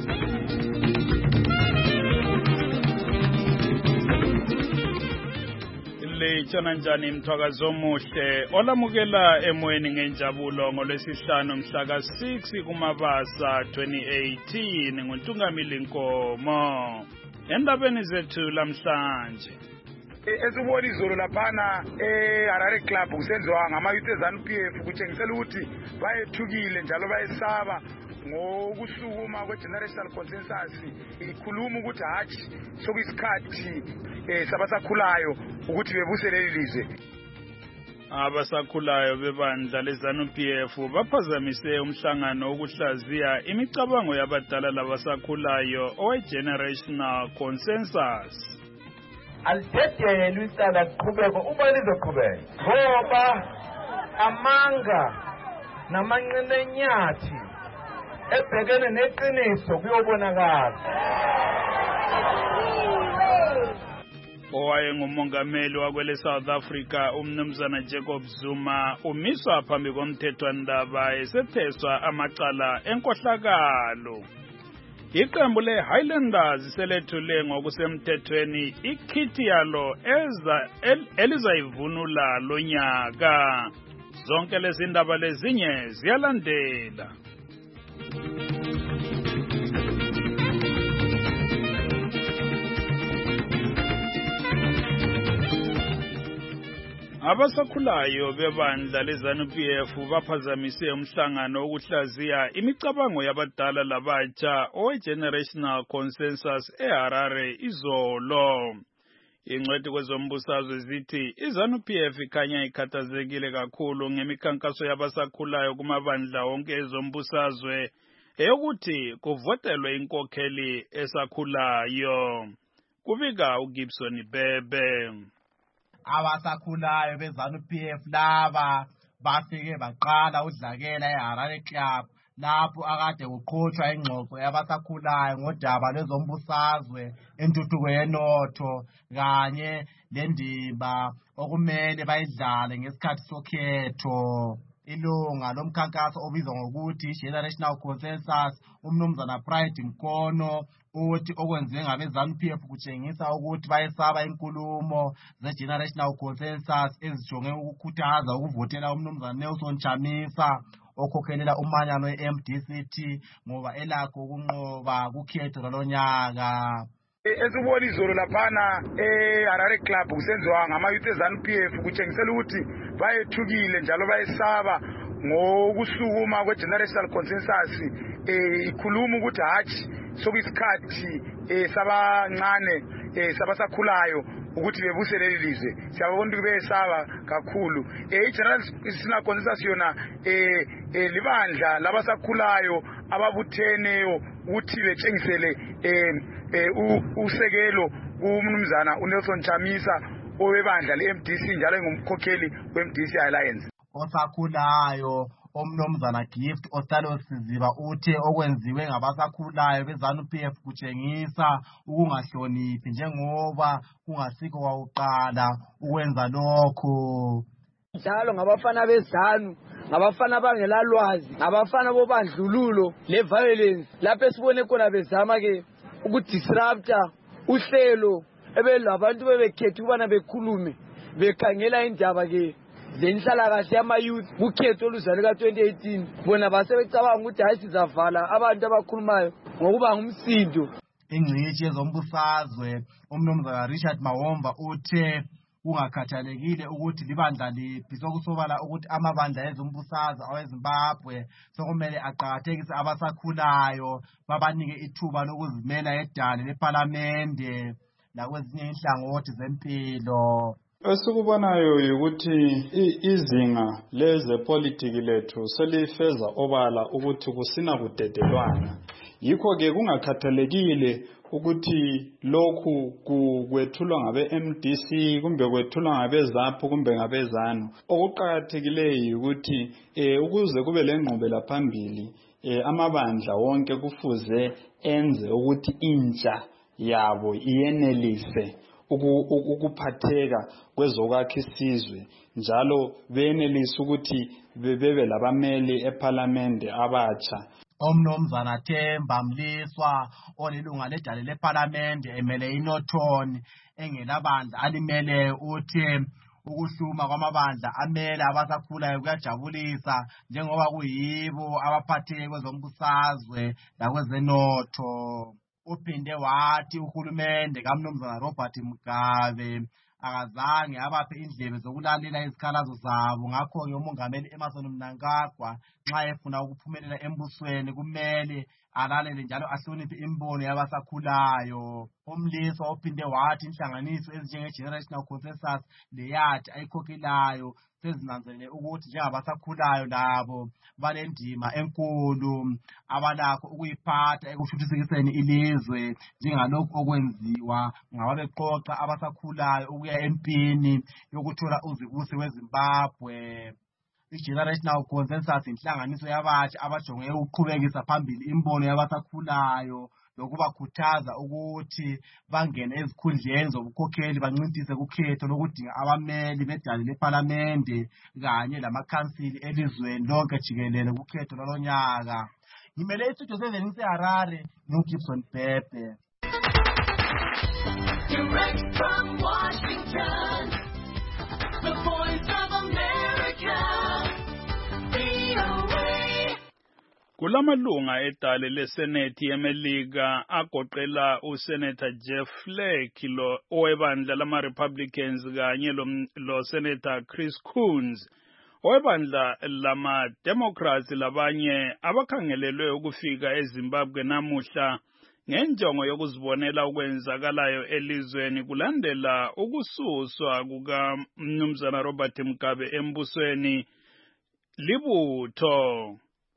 Litshona njani mthwakazi omuhle olamukela emoyeni ngenjabulo ngolwesihlanu mhla ka-6 kuMabasa 2018 nguNtungamili Nkomo. Endabeni zethu lamhlanje esibona izolo laphana eHarare Club kusenziwa ngama-youth eZANU-PF kutshengisela ukuthi bayethukile njalo bayesaba ngokusukuma kwe-generational consensus ikhuluma ukuthi hatshi sokuyisikhathi sabasakhulayo ukuthi bebuse leli lizwe. Abasakhulayo bebandla leZANU-PF baphazamise umhlangano wokuhlaziya imicabango yabadala labasakhulayo owe-generational consensus. Alidedele isitanda siqhubeka uma lizoqhubeka ngoba amanga namanqenenyathi ebhekene neqiniso kuyobonakala. Owayengumongameli wakwele South Africa umnumzana Jacob Zuma umiswa phambi komthethwandaba esetheswa amacala enkohlakalo. Iqembu le-Highlanders selethule ngokusemthethweni ikhithi yalo elizayivunula lonyaka. Zonke lezi ndaba lezinye ziyalandela. Abasakhulayo bebandla leZANU-PF baphazamise umhlangano wokuhlaziya imicabango yabadala labatsha owe-generational consensus eHarare izolo. Ingcwethi kwezombusazwe zithi iZANU-PF ikhanya ikhathazekile kakhulu ngemikhankaso yabasakhulayo kumabandla wonke ezombusazwe eyokuthi kuvotelwe inkokheli esakhulayo. Kubika uGibson Bebe. Abasakhulayo beZANU-PF laba bafike baqala udlakela eHarare Club lapho akade kuqhutshwa ingxoxo yabasakhulayo ngodaba lwezombusazwe, intuthuko yenotho kanye lendima okumele bayidlale ngesikhathi sokhetho. Ilunga lomkhankaso obizwa ngokuthi Generational Consensus umnumzana Pride Mkono uthi okwenziwe ngabeZANU-PF kutshengisa ukuthi bayesaba inkulumo ze-Generational Consensus ezijonge ukukhuthaza ukuvotela umnumzana Nelson Chamisa okhokhelela umanyano we-MDCT ngoba elakho ukunqoba kukhetho lonyaka. Esibona izolo laphana eHarare Club kusenziwa ngama-youth eZANU-PF kutshengisela ukuthi bayethukile njalo bayesaba ngokusukuma kwe-generational consensus ikhuluma ukuthi hatshi sokuyisikhathi sabancane sabasakhulayo ukuthi bebuse leli lizwe. Siyabona ukuthi beyesaba kakhulu. I-generational consensus yona libandla labasakhulayo ababutheneyo ukuthi betshengisele usekelo kumnumzana uNelson Chamisa owebandla le-MDC njalo engumkhokheli we-MDC Alliance. Osakhulayo omnumzana Gift Ostalo Siziba uthe okwenziwe ngabasakhulayo beZANU-PF kutshengisa ukungahloniphi njengoba kungasikho kwakuqala ukwenza lokho. Njalo ngabafana beZANU, ngabafana bangelalwazi, ngabafana bobandlululo le-violence lapho esibone khona bezama ke ukudisrupta uhlelo ebelabantu bebekhetha ukubana bekhulume bekhangela indaba ke zenhlalakahle yama-youth kukhetho oluzalo ka-2018 bona basebecabanga ukuthi hayi sizavala abantu abakhulumayo ngokuba ngumsindo. Ingcitshi yezombusazwe umnumzana Richard Mawomba uthe kungakhathalekile ukuthi libandla liphi sokusobala ukuthi amabandla ezombusazwe aweZimbabwe sokumele aqakathekise abasakhulayo babanike ithuba lokuzimela edale lePhalamende nakwezinye inhlangothi zempilo. Esikubonayo ukuthi izinga lezepolitiki lethu selifeza obala ukuthi kusina kudedelwana. Yikho-ke kungakhathalekile ukuthi lokhu kwethulwa ngabe MDC kumbe kwethulwa ngabe ZAPU kumbe ngabe ZANU. Okuqakathekileyo ukuthi ukuze kube lengqubela phambili amabandla wonke kufuze enze ukuthi intsha yabo iyenelise ukuphatheka kwezokwakha isizwe njalo benelise ukuthi bebe labameli eParliament abatsha. Omnumzana Themba Mliswa olilunga ledale leParliament emele iNorthern engelabandla alimele uthi ukuhluma kwamabandla amele abasakhulayo kuyajabulisa njengoba kuyibo abaphatheke kwezombusazwe lakwezenotho. Uphinde wathi uhulumende kaMnumzana Robert Mugabe akazange abaphe indlebe zokulalela izikhalazo zabo. Ngakho-ke umongameli Emmerson Mnangagwa nxa efuna ukuphumelela embusweni kumele alalele njalo ahloniphe imbono yabasakhulayo. Umliswa uphinde wathi inhlanganiso ezinjenge-Generational Consensus leyathi ayikhokhelayo sezinanzelele ukuthi njengabasakhulayo labo balendima enkulu abalakho ukuyiphatha ekuthuthukiseni ilizwe njengalokhu okwenziwa ngababeqoqa abasakhulayo ukuya empini yokuthola uzibusi weZimbabwe. I-Generational Consensus inhlanganiso yabatsha abajonge ukuqhubekisa phambili imbono yabasakhulayo lokubakhuthaza ukuthi bangene ezikhundleni zobukhokheli bancintise kukhetho lokudinga abameli bedale leParliament kanye lamakhansili elizweni lonke jikelele kukhetho lwalonyaka. Ngimele istudio 7 ngiseHarare, nguGibson Pepe. Direct from Washington, the Voice of America, VOA. Kulamalunga edale leSenethi yeMelika agoqela uSenator Jeff Flake lo owebandla lama-Republicans kanye lo Senator Chris Coons owebandla lama-Democrats labanye abakhangelelwe ukufika eZimbabwe namuhla ngenjongo yokuzibonela okwenzakalayo elizweni kulandela ukususwa kukaMnumzana Robert Mugabe embusweni libutho.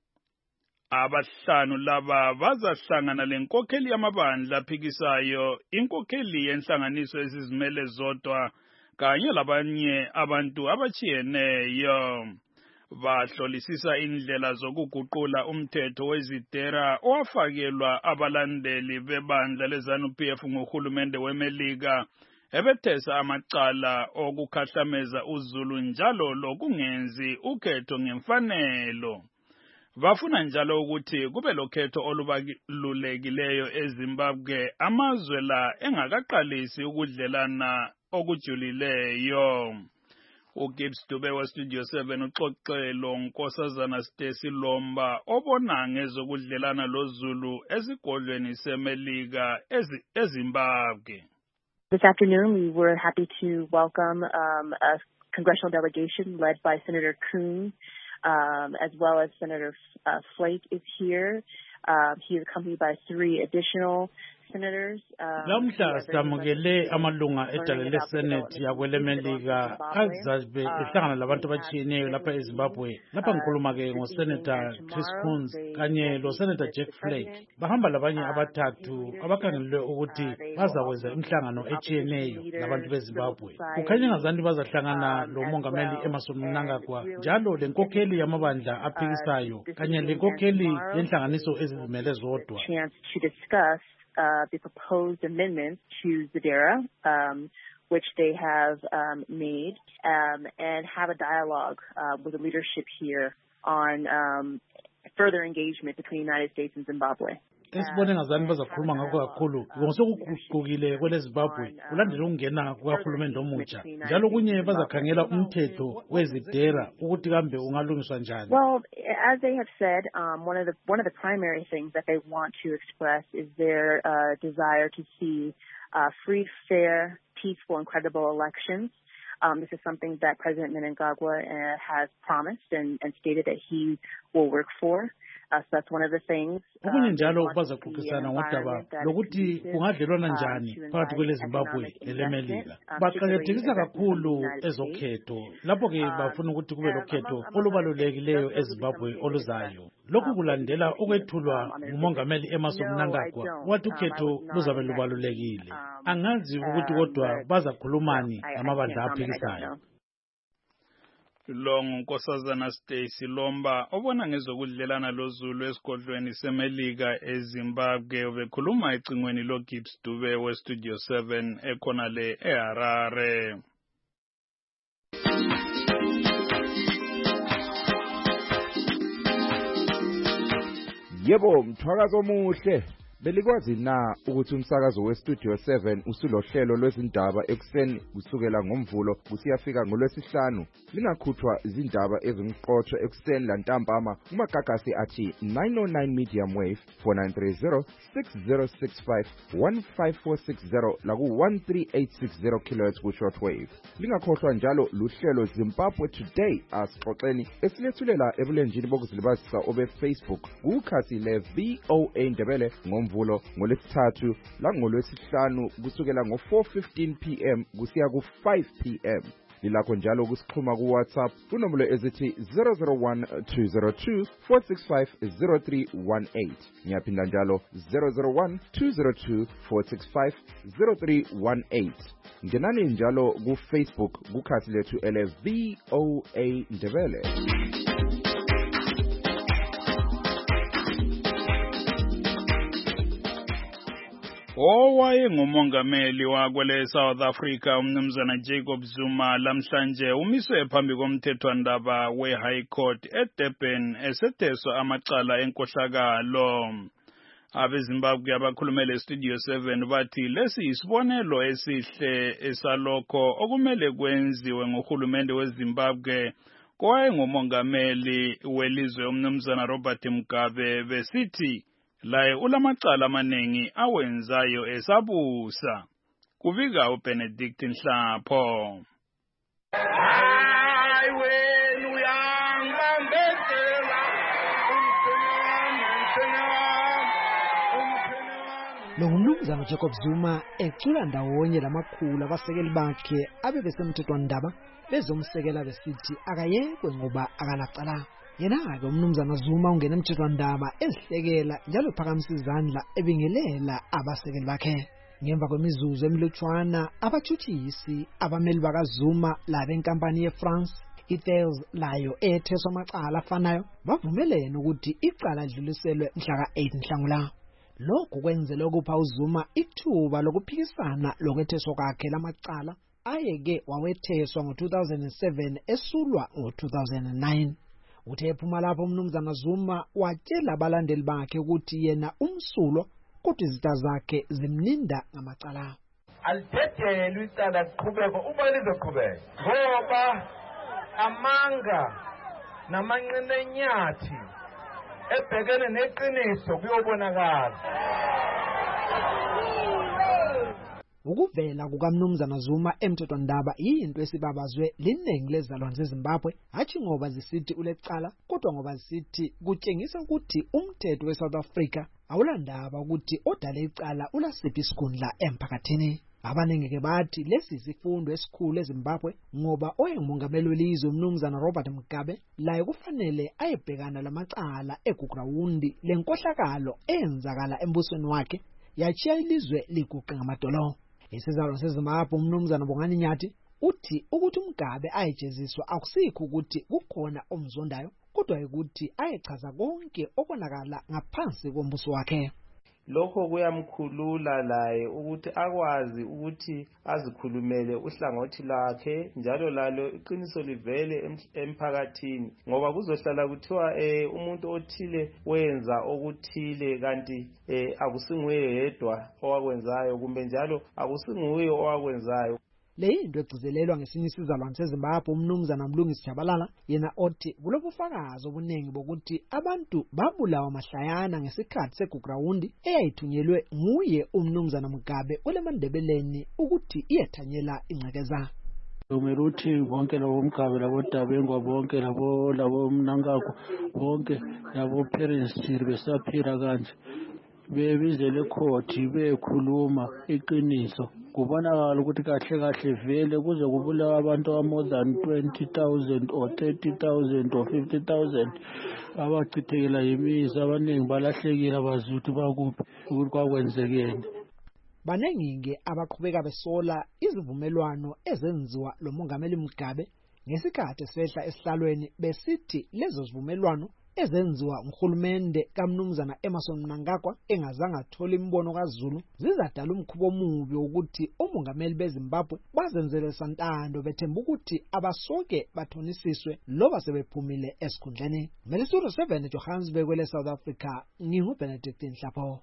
Abahlanu laba bazahlangana lenkokheli yamabandla aphikisayo, inkokheli yenhlanganiso ezizimele zodwa kanye labanye abantu abachiyeneyo. Bahlolisisa indlela zokuguqula umthetho wezidera owafakelwa abalandeli bebandla leZANU-PF nguhulumende weMelika ebethesa amacala okukhahlameza uZulu njalo lokungenzi ukhetho ngemfanelo. Bafuna njalo ukuthi kube lokhetho olubalulekileyo eZimbabwe amazwe la engakaqalisi ukudlelana okujulileyo. uGibbs Dube weStudio 7 uxoxelo Nkosazana Stacy Lomba obona ngezokudlelana loZulu esigodlweni seMelika eZimbabwe. This afternoon we were happy to welcome a congressional delegation led by Senator Coons. As well as Senator Flake is here. He is accompanied by 3 additional senators. Lamhla samukele amalunga edale leSenate yakwelemelika azabe ehlangana labantu abatshiyeneyo lapha eZimbabwe. Lapha ngikhuluma ke ngoSenator Chris Coons kanye loSenator Jeff Flake. Bahamba labanye abathathu abakhangelelwe ukuthi bazakwenza imihlangano etshiyeneyo labantu beZimbabwe. Kukhanya ngazanti bazahlangana lomongameli Emmerson Mnangagwa njalo lenkokheli yamabandla aphikisayo kanye lenkokheli yenhlanganiso ezizimele zodwa. The proposed amendments to ZEDERA, which they have made, and have a dialogue with the leadership here on further engagement between the United States and Zimbabwe. Esibone ngazani bazakhuluma ngakho kakhulu ngosokuguqukile kweleZimbabwe kulandela ukungena kuhulumende omutsha njalo kunye bazakhangela umthetho wezidera ukuthi kambe ungalungiswa njani. Well, as they have said, one of the primary things that they want to express is their desire to see free, fair, peaceful, and credible elections. This is something that President Mnangagwa has promised and stated that he will work for. So that's one of the things. Okunye njalo bazaxoxisana ngodaba lokuthi kungadlelwana njani phakathi kweleZimbabwe leleMelika. Baqakathekisa kakhulu ezokhetho. Lapho-ke bafuna ukuthi kube lokhetho olubalulekileyo eZimbabwe oluzayo. Lokhu kulandela ukwethulwa nguMongameli Emmerson Mnangagwa wathi ukhetho luzabe lubalulekile. Angazi ukuthi kodwa bazakhulumani namabandla aphikisayo. Lo nguNkosazana Stacy Lomba obona ngezokudlelana loZulu esigodlweni seMelika eZimbabwe bekhuluma ecingweni loGibbs Dube weStudio 7 ekhona le eHarare. Yebo, mthwakazo omuhle. Belikwazi na ukuthi umsakazo weStudio 7 usulohlelo lwezindaba ekseni kusukela ngomvulo kusiyafika ngolwesihlanu lingakhuthwa izindaba ezimqotho ekseni lantambama kumagagasi athi 909 medium wave 4930 6065 15460 laku 13860 kHz ku shortwave. Lingakhohlwa njalo luhlelo Zimbabwe Today asixoxeni esilethulela ebulenjini bokuzilibazisa obe Facebook kukhasi le VOA Ndebele ngomvulo ngolwesithathu langolwesihlanu kusukela ngo4:15 PM kusiya ku5 PM. Lilakho njalo kusixhuma ku WhatsApp kunombolo ezithi 001-202-465-0318. Ngiyaphinda njalo 001-202-465-0318. Ngenani njalo ku Facebook kukhasi lethu ele VOA Ndebele. Owayengumongameli wakwele South Africa umnumzana Jacob Zuma lamhlanje umiswe phambi komthethwandaba we-High Court eDurban esetheswa amacala enkohlakalo. Abezimbabwe abakhulumele Studio 7 bathi lesi isibonelo esihle esalokho okumele kwenziwe ngohulumende weZimbabwe kowayengumongameli welizwe umnumzana Robert Mugabe besithi laye ulamacala amanengi awenzayo esabusa. Kuvika uBenedict Nhlapho. Lo ngumnumzana Jacob Zuma ecula ndawonye lamakhulu abasekeli bakhe abebesemthethwandaba bezomsekela besithi akayekwe ngoba akanacala. Yena-ke umnumzana Zuma ungena emthethwandaba ezihlekela njalo phakamisa izandla ebingelela abasekeli bakhe. Ngemva kwemizuzu emilutshwana abathuthisi abameli bakaZuma laba enkampani yeFrance iThales layo etheswa amacala afanayo bavumelene ukuthi icala lidluliselwe mhla ka-8 Nhlangula. Lokhu kwenzele ukupha uZuma ithuba lokuphikisana lokwetheswa kwakhe lamacala ayeke wawetheswa ngo-2007 esulwa ngo-2009. Uthe ephuma lapho umnumzana Zuma watshela abalandeli bakhe ukuthi yena umsulwa kodwa izitha zakhe zimninda ngamacala. Alidedele icala liqhubeka uma lizoqhubeka ngoba amanga namanqinenyathi ebhekene neqiniso kuyobonakala. Ukuvela kukamnumzana Zuma emthethwandaba yinto esibabazwe liningi lezalwane zeZimbabwe hathi ngoba zisithi ulecala kodwa ngoba zisithi kutshengisa ukuthi umthetho weSouth Africa awulandaba ukuthi odale icala ulasiphi isikhundla emphakathini. Abaningi-ke bathi lesi isifundo esikhulu eZimbabwe ngoba oyengumongameli welizwe umnumzana Robert Mugabe laye kufanele ayebhekana lamacala egugrawundi lenkohlakalo eyenzakala embusweni wakhe yachiya ilizwe liguqe ngamadolo. Isizalo seZimbabwe umnumzana Bongani Nyathi uthi ukuthi uMgabe ayejeziswa akusikho ukuthi kukhona omzondayo kodwa ukuthi ayechaza konke okonakala ngaphansi kombuso wakhe. Lokho kuyamkhulula laye ukuthi akwazi ukuthi azikhulumele uhlangothi lakhe njalo lalo iqiniso livele emphakathini ngoba kuzohlala kuthiwa umuntu othile wenza okuthile kanti akusinguye yedwa owakwenzayo kumbe njalo akusinguye owakwenzayo. Leyinto egcizelelwa ngesinye isizalwane seZimbabwe umnumzana Mlungisi Jabalala yena othi kulobufakazi obuningi bokuthi abantu babulawa mahlayana ngesikhathi segugrawundi eyayithunyelwe nguye umnumzana Mugabe oleMandebeleni ukuthi iyethanyela ingcekeza. Kumele uthi bonke labo Mgabe labo Dabengwa bonke labo Mnangagwa bonke labo parents besaphila kanje bebizele court bekhuluma iqiniso kubonakala ukuthi kahle vele kuze kubulawa abantu aba more than 20,000 or 30,000 or 50,000 abachithekela yimizi abaningi balahlekile abazuthi bakuphi ukuthi kwakwenzekeni. Baningi abaqhubeka besola izivumelwano ezenziwa lo mongameli Mugabe ngesikhathi sehla esihlalweni besithi lezo zivumelwano ezenziwa nguhulumende kaMnumzana Emmerson Mnangagwa engazange athola imbono kaZulu zizadala umkhubo omubi ukuthi omongameli beZimbabwe bazenzele santando bethemba ukuthi abasoke bathonisiswe loba sebephumile esikhundleni. Melisuru 7 Johannesburg kwele South Africa, nginguBenedict Nhlapho.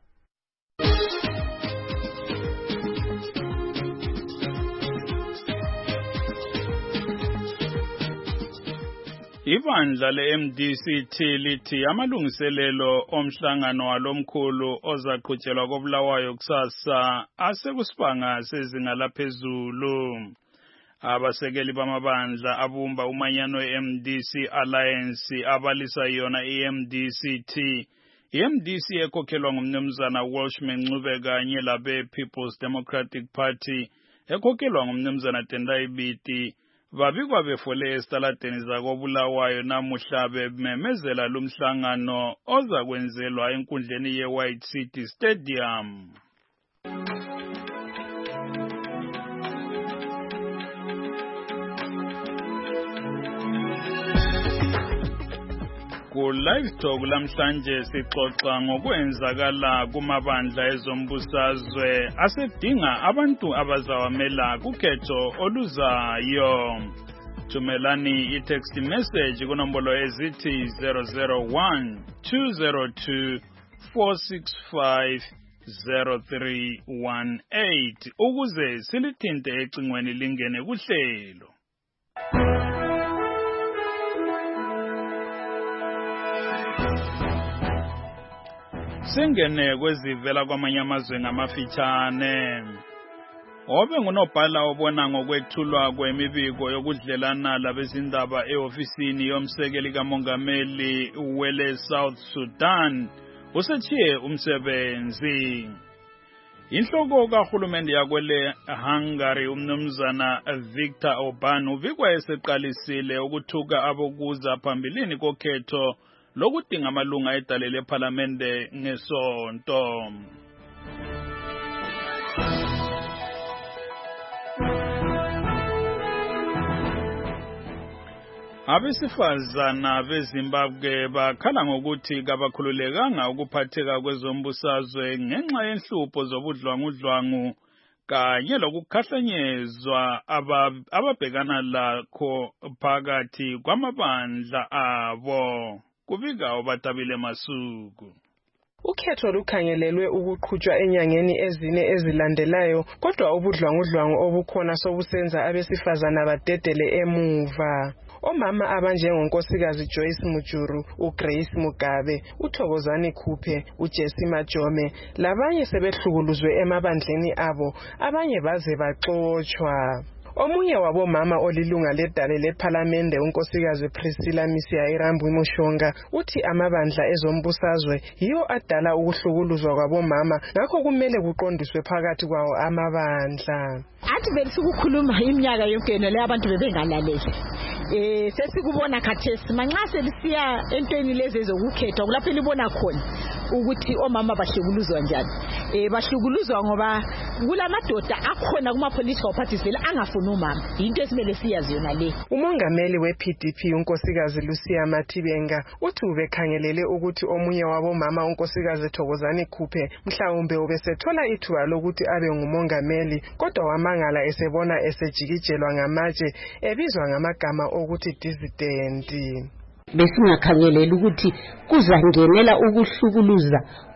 Ibandla le-MDC lithi amalungiselelo omhlangano walomkhulu ozaqhutshelwa koBulawayo kusasa asekusibanga sezinga laphezulu. Abasekeli bamabandla abumba umanyano e-MDC Alliance abalisa yona i-MDCT. I-MDC ekhokhelwa ngumnumzana Welshman Ncube kanye labe People's Democratic Party ekhokhelwa ngumnumzana Tendai Biti babikwa befole esitaladeni zakoBulawayo namuhla bememezela lumhlangano ozakwenzelwa enkundleni ye-White City Stadium. Ku-Live Talk lamhlanje sixoxa ngokwenzakala kumabandla ezombusazwe asedinga abantu abazawamela kukhetho oluzayo. Thumelani i-text message kunombolo ezithi 001 202 465 0318 ukuze silithinte ecingweni lingene kuhlelo. Singene kwezivela kwamanye amazwe ngamafitshane. Obe ngunobhala obona ngokwethulwa kwemibiko yokudlelana labezindaba eofisini yomsekeli kamongameli wele South Sudan usethiye umsebenzi. Inhloko kahulumende yakwele Hungary umnumzana Viktor Orban ubikwa eseqalisile ukuthuka abokuza phambilini kokhetho lokudinga amalunga edale leParlamente ngesonto. Abesifazana beZimbabwe bakhala ngokuthi kabakhululekanga ukuphatheka kwezombusazwe ngenxa yenhlupho zobudlwangudlwangu kanye lokukhahlanyezwa ababhekana lakho phakathi kwamabandla abo. Kubika obatabile Masuku. Ukhetho lukhangelelwe ukuqhutshwa enyangeni ezine ezilandelayo kodwa ubudlwangudlwangu obukhona sobusenza abesifazana badedele emuva. Omama abanjengonkosikazi Joyce Mujuru, uGrace Mugabe, uThokozani Khuphe, uJesse Majome labanye sebehlukuluzwe emabandleni abo, abanye baze baxotshwa. Omunye wabomama olilunga ledale leParlamente unkosikazi Priscilla Misiya Mushonga uthi amabandla ezombusazwe yiyo adala ukuhlukuluzwa kwabomama ngakho kumele kuqondiswe phakathi kwawo amabandla. Athi belisukukhuluma iminyaka yonke le abantu bebengalaleli. Sesikubona khathesi manxa selisiya entweni lezi ezokukhethwa kulapho libona khona ukuthi omama bahlukuluzwa njani. Bahlukuluzwa ngoba kulamadoda akhona kuma political parties vele angafuni umama. Into esimele siyazi yona le. Umongameli wePDP unkosikazi Lucia Mathibenga uthi ubekhangelele ukuthi omunye wabomama unkosikazi Thokozani Khuphe mhlawumbe ubesethola ithuba lokuthi abe ngumongameli kodwa wamangala esebona esejikijelwa ngamatshe ebizwa ngamagama ukuthi dissident. Besingakhangelela ukuthi kuzangenela ukuhlukuluza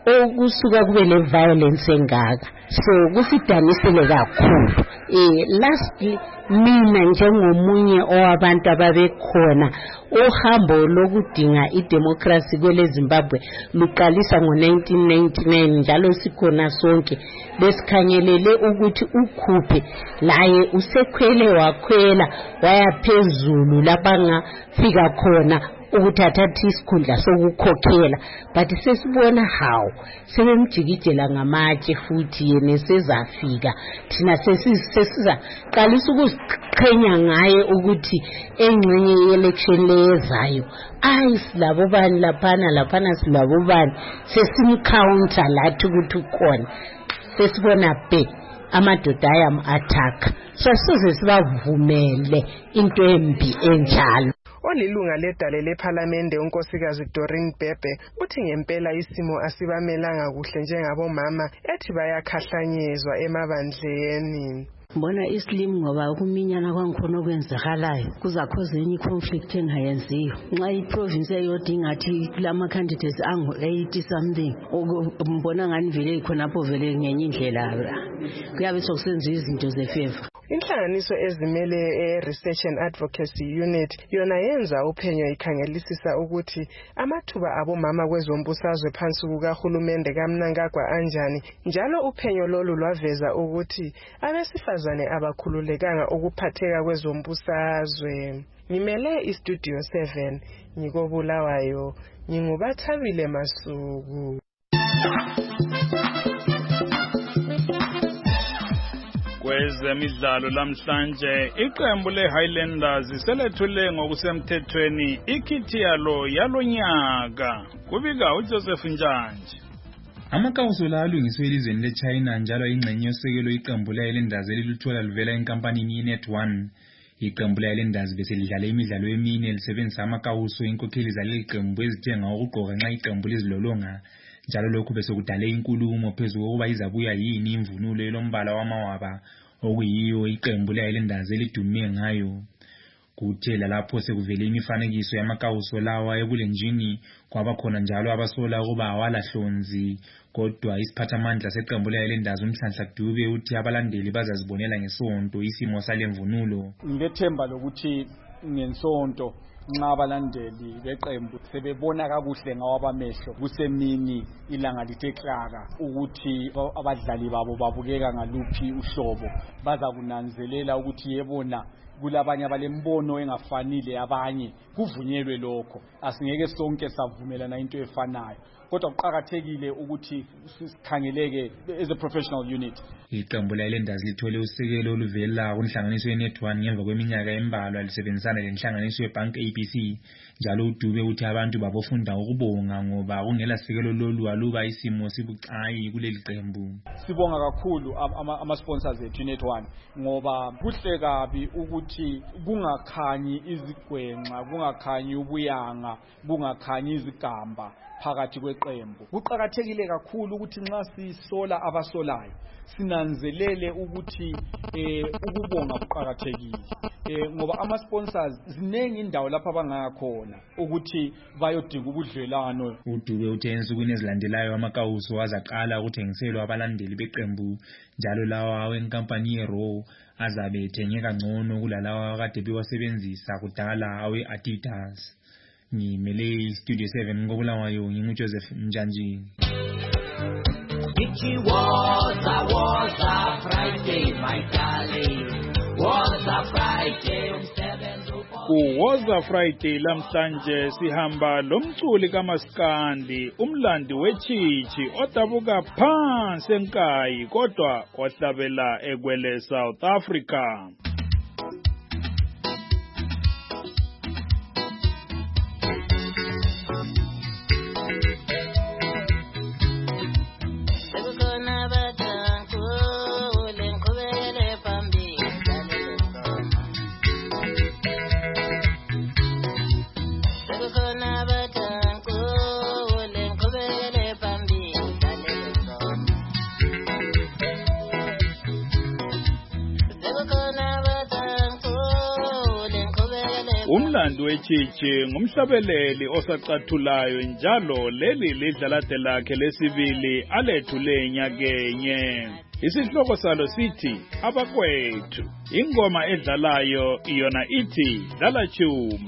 okusuka kube le violence engaka. So kusidanisele kakhulu. Lastly mina njengomunye owabantu ababekhona uhambo lokudinga idemocracy kwele Zimbabwe luqalisa ngo1999 njalo sikhona sonke besikhangelele ukuthi ukhuphe laye usekhwele wakhwela wayaphezulu lapha ngafika khona ukuthi athathe isikhundla sokukhokhela, but sesibona how sebemjikijela ngamatshe futhi yena sezafika thina sesiza qalisa ukuqhenya ngaye ukuthi engxenye yeelection leyezayo silabo bani laphana silabo bani sesimcounter lathi ukuthi ukhona sesibona amadoda ayam attack sasize sibavumele into embi enjalo. Olilunga ledale lephalamende unkosikazi Doreen Bhebhe uthi ngempela isimo asibamelanga kuhle njengabomama ethi bayakhahlanyezwa emabandleni. Mbona islim ngoba kuminyana kwangikhona okwenzakalayo kuzakhoze enye conflict engayenziyo nxa iprovince eyodinga athi kulama candidates angu 80 something mbona ngani vele khonapho vele ngenye indlela kuyabe sokusenziwa izinto zefavor. Inhlanganiso ezimele Research and Advocacy Unit yona yenza uphenyo ikhangelisisa ukuthi amathuba abomama kwezombusazwe phansi kukahulumende kaMnangagwa anjani, njalo uphenyo lolu lwaveza ukuthi abesifazane abakhululekanga ukuphatheka kwezombusazwe. Ngimele iStudio 7 ngikobulawayo ngingubathabile Masuku. Kwezemidlalo lamhlanje iqembu leHighlanders selethule ngokusemthethweni ikhithi yalo yalonyaka kubika uJoseph Njanje. Amakawuso la alungiswe elizweni leChina njalo ingxenye yosekelo iqembu leHighlanders eliluthola livela enkampanini yeNet1. Iqembu leHighlanders beselidlala imidlalo emine lisebenzisa amakawuso inkokheli zaleli qembu ezithenga ukugqoka nxa iqembu lizilolonga. Njalo lokhu besekudale inkulumo phezulu kokuba izabuya yini imvunulo elombala wamawaba okuyiyo iqembu leHighlanders elidume ngayo. Kuthela lapho sekuvele imifanekiso yamakawuso lawa ebulenjini kwabakhona njalo abasola ukuba awalahlonzi, kodwa isiphathamandla seqembu leHighlanders uMhlanhla Dube uthi abalandeli bazazibonela ngesonto isimo salemvunulo. Ngethemba lokuthi ngensonto nxa abalandeli beqembu sebebona kakuhle ngawabamehlo kusemini ilanga lithe klaka ukuthi abadlali babo babukeka ngaluphi uhlobo, baza kunanzelela ukuthi yebona kulabanye abalembono engafanile abanye kuvunyelwe lokho. Asingeke sonke savumelana into efanayo, kodwa kuqhakathekile ukuthi sikhangeleke as a professional unit. Iqembu leHighlanders lithole usekelo oluvela kunhlanganiso yeNet1 ngemva kweminyaka embalwa lisebenzisana lenhlanganiso yeBank ABC. Njalo uDube uthi abantu babofunda ukubonga ngoba kungela sekelo lolu aluba isimo sibucayi kuleli qembu. Sibonga kakhulu ama sponsors ethu Net1 ngoba kuhle kabi ukuthi kungakhanyi izigwenxa, kungakhanyi ubuyanga, kungakhanyi izigamba phakathi kweqembu. Kuqhakathekile kakhulu ukuthi nxa sisola abasolayo sinanzelele ukuthi ukubonga kuqhakathekile ngoba ama sponsors zinengi indawo lapha abangakhona ukuthi bayodinga ubudlelano. uDube uthe ensukwini ezilandelayo amakawuso azaqala ukuthengiselwa abalandeli beqembu, njalo lawa wenkampani yeRaw azabe ethengeka ngcono kulalawa kade bewasebenzisa kudala awe-Adidas. Ngimele Studio 7 ngobulawayo nginguJoseph Njanje. It was a Friday, my darling. Was a Friday, Kuwoza Friday lamhlanje sihamba lomculi kaMaskandi, umlandi wechichi odabuka phansi enkayi kodwa ohlabela ekwele South Africa. Gonna Umlando wetshitshi ngumhlabeleli osacathulayo njalo leli lidlalade lakhe lesibili alethule nyakenye. Isihloko salo sithi abakwethu. Ingoma edlalayo iyona ithi dlala chuma.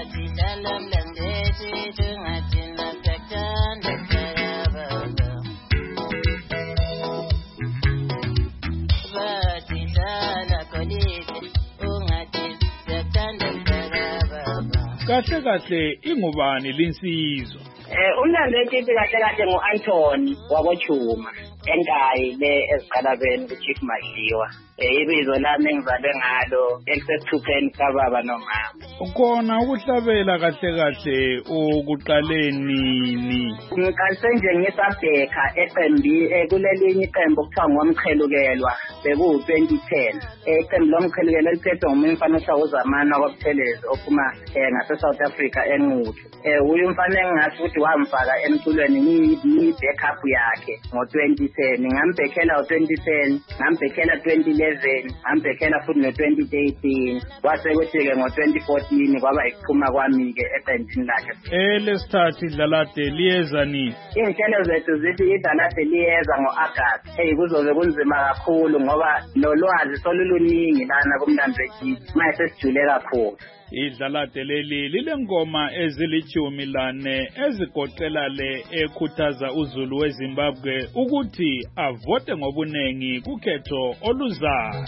Kahle kahle ingubani linsizwa. Umlando wethithi kahle kahle ngu-Anthony wakochuma enkayi le eziqalabeni kuChief Madliwa. Ibizo lami engizalwe ngalo elisesithupheni kababa nomama. Ukhona ukuhlabela kahle kahle ukuqaleni nini? Ngiqalise nje ngisabhekha eqembi kulelinye iqembu okuthiwa ngomqhelukelwa beku-2010. Iqembu lomqhelukelwa liphethwe ngomunye umfana oshawa uZamani wakwaButhelezi ophuma ngase-South Africa eNquthu. Uye umfana engingathi ukuthi wamfaka emculweni ngiyi-backup yakhe ngo-2010. Ngambhekhela ngo-2010, ngambhekhela 2011, ngambhekhela futhi no-2013. Kwase kuthi-ke ngo-2014 kwaba yikuphuma kwami-ke eqenjini lakhe. Lesithathu idlalade liyeza nini? Iy'nhlelo zethu zithi idlalade liyeza ngo-Agasti. Kuzobe kunzima kakhulu ngoba nolwazi soluluningi lana kumlando wethithi. Manje sesijule kakhulu. Idlalade leli lilengoma ezilithumi ezigoqela le ekhuthaza uZulu weZimbabwe ukuthi avote ngobunengi kukhetho oluzayo.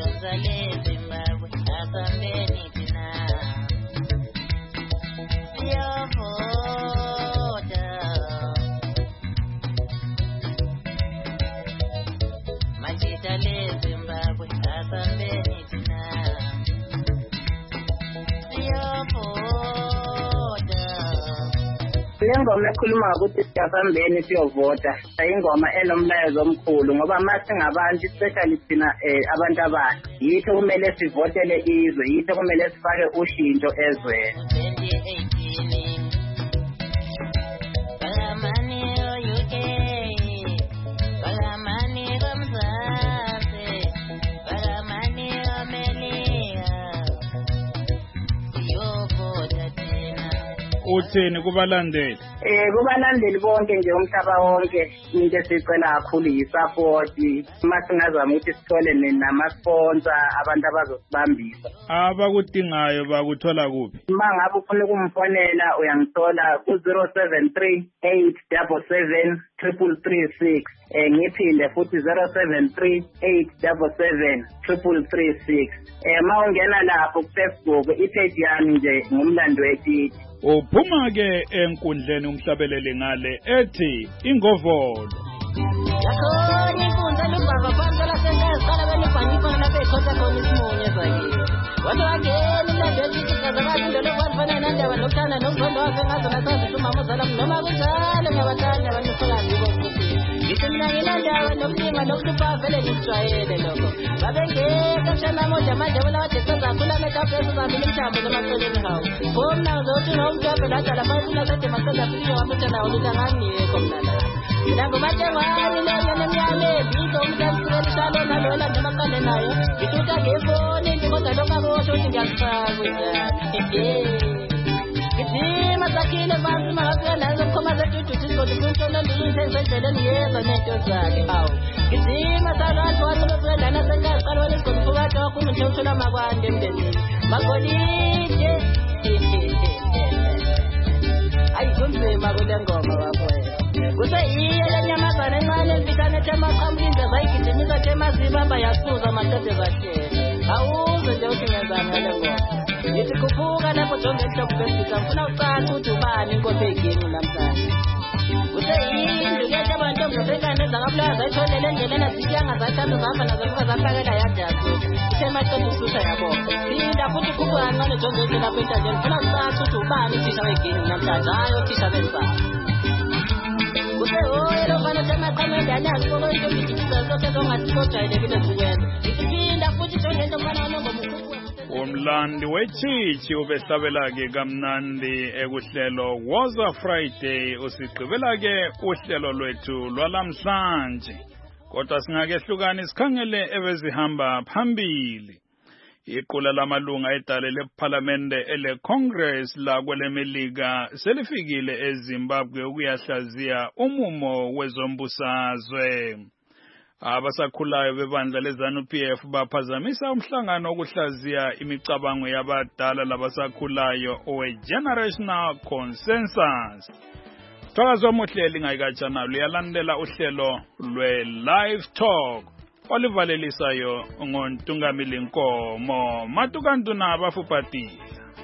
Lengoma ekhuluma ukuthi siyahambeni siyovota. Ingoma enomlayezo omkhulu ngoba masingabantu especially thina abantu abasha yitho kumele sivotele izwe, yitho kumele sifake ushintsho ezweni. Utheni kubalandeli? Kubalandeli bonke nje umhlaba wonke into esicela kakhulu yisupport. Masingazama ukuthi sithole nama-sponsor abantu abazosibambisa. Abakudingayo bakuthola kuphi? Mangabe ufuna ukumfonela uyangithola ku-073 877 33336. Ngiphinde futhi 073 877 33336. Mawungena lapho ku-Facebook ipage yami nje ngumlando wethithi. Uphuma ke enkundleni umhlabeleli ngale ethi ingovolo. Yakhona inkundla lubaba phansi lasengaziqala belibhanikona lapha ekhotha khona isimunye zakiyo. Wathi wangena umlando wethithi kazakazi into lokwafana nandaba nokuthanda nomzondo wakhe ngazo nasazi umama uzala noma kunjalo ngiyabathanda abantu sokazibo futhi. Ngithi mina nginandaba nokulinga nokuhlupha vele ngijwayele lokho. Babengeka mshana moja manje bona wathi sezakhula metafesi zambili mthambo zemaceleni hawo. Ngomna uzothi nomjobhe ladala phansi lasethe maseza futhi wamutha nawo lutangangiyekho mna la. Ndango batengwani lona nemyale bizo umntantsikeli shalo nalola ngemaqale nayo. Ngithuta ngefoni ndikodwa lokho akosho ukuthi ngiyakufaka njani. Gijima sakhile phansi mangafika la zokukhoma zeduduthi sigodwa kuntshona ndiyinhle endleleni yezwa nento zakhe hawu. Gijima sakanti wasebefika lana sengaziqala wena isigodwa phakathi wakho umuntu uthola amakwande emndenini. Magolide. Ayi kunzima kule ngoma bafowethu. Kuseyiyo le nyamazana encane elifitane temaqhamlinda zayigijimisa temazibamba yasuza amaqede zahlela. Awuze nje uthi ngenzani ngale ngoma. Ngithi khuphuka lapho jonge ehloko besika ngifuna ucaca ukuthi ubani inkosi eyigeni namhlanje. Kuseyindlu ke abantu omzobekane ezakabulawa zayitholele endleleni azisiyanga zathanda zahamba nazo fuka zafakela yadazo. Ithe maqede ususa yabona. Phinda futhi khuphuka kancane jonge endleleni lapho entabeni ngifuna ucaca ukuthi ubani uthisha wegeni namhlanje. Hayi uthisha bensana. Kusehoyo fana temaqhamende anyazi kokonke ngidikisa zonke zongathi kojwayelekile zikwenza. Ngiphinda futhi jonge into mfana nombomukhuphu. Umlandi wethithi ubehlabela ke kamnandi ekuhlelo Woza Friday usigqibela ke uhlelo lwethu lwalamhlanje. Kodwa singakehlukani sikhangele ebezihamba phambili. Iqula lamalunga edale lephalamende ele-Congress lakwelemelika selifikile eZimbabwe ukuyahlaziya umumo wezombusazwe. Abasakhulayo bebandla leZANU-PF baphazamisa umhlangano wokuhlaziya imicabango yabadala labasakhulayo owe-Generational Consensus. Thokoza Muhleli ngayikatshana luyalandela uhlelo lwe-Live Talk olivalelisayo ngontungamili Nkomo Matukantuna abafuphatile.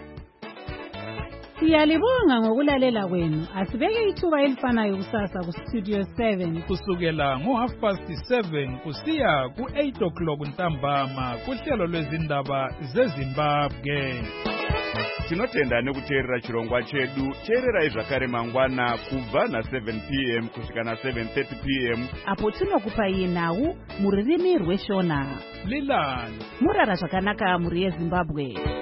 Siyalibonga ngokulalela kwenu. Asibeke ithuba elifanayo kusasa ku Studio 7 kusukela ngo7:30 kusiya ku8 o'clock ntambama kuhlelo lwezindaba zeZimbabwe. Tinotenda nekuteerera chirongwa chedu. Teererai zvakare mangwana kubva na7 p.m. kusvika na7:30 p.m. apo tinokupai nhau muririmi rweshona. Lilani murara zvakanaka muri yeZimbabwe.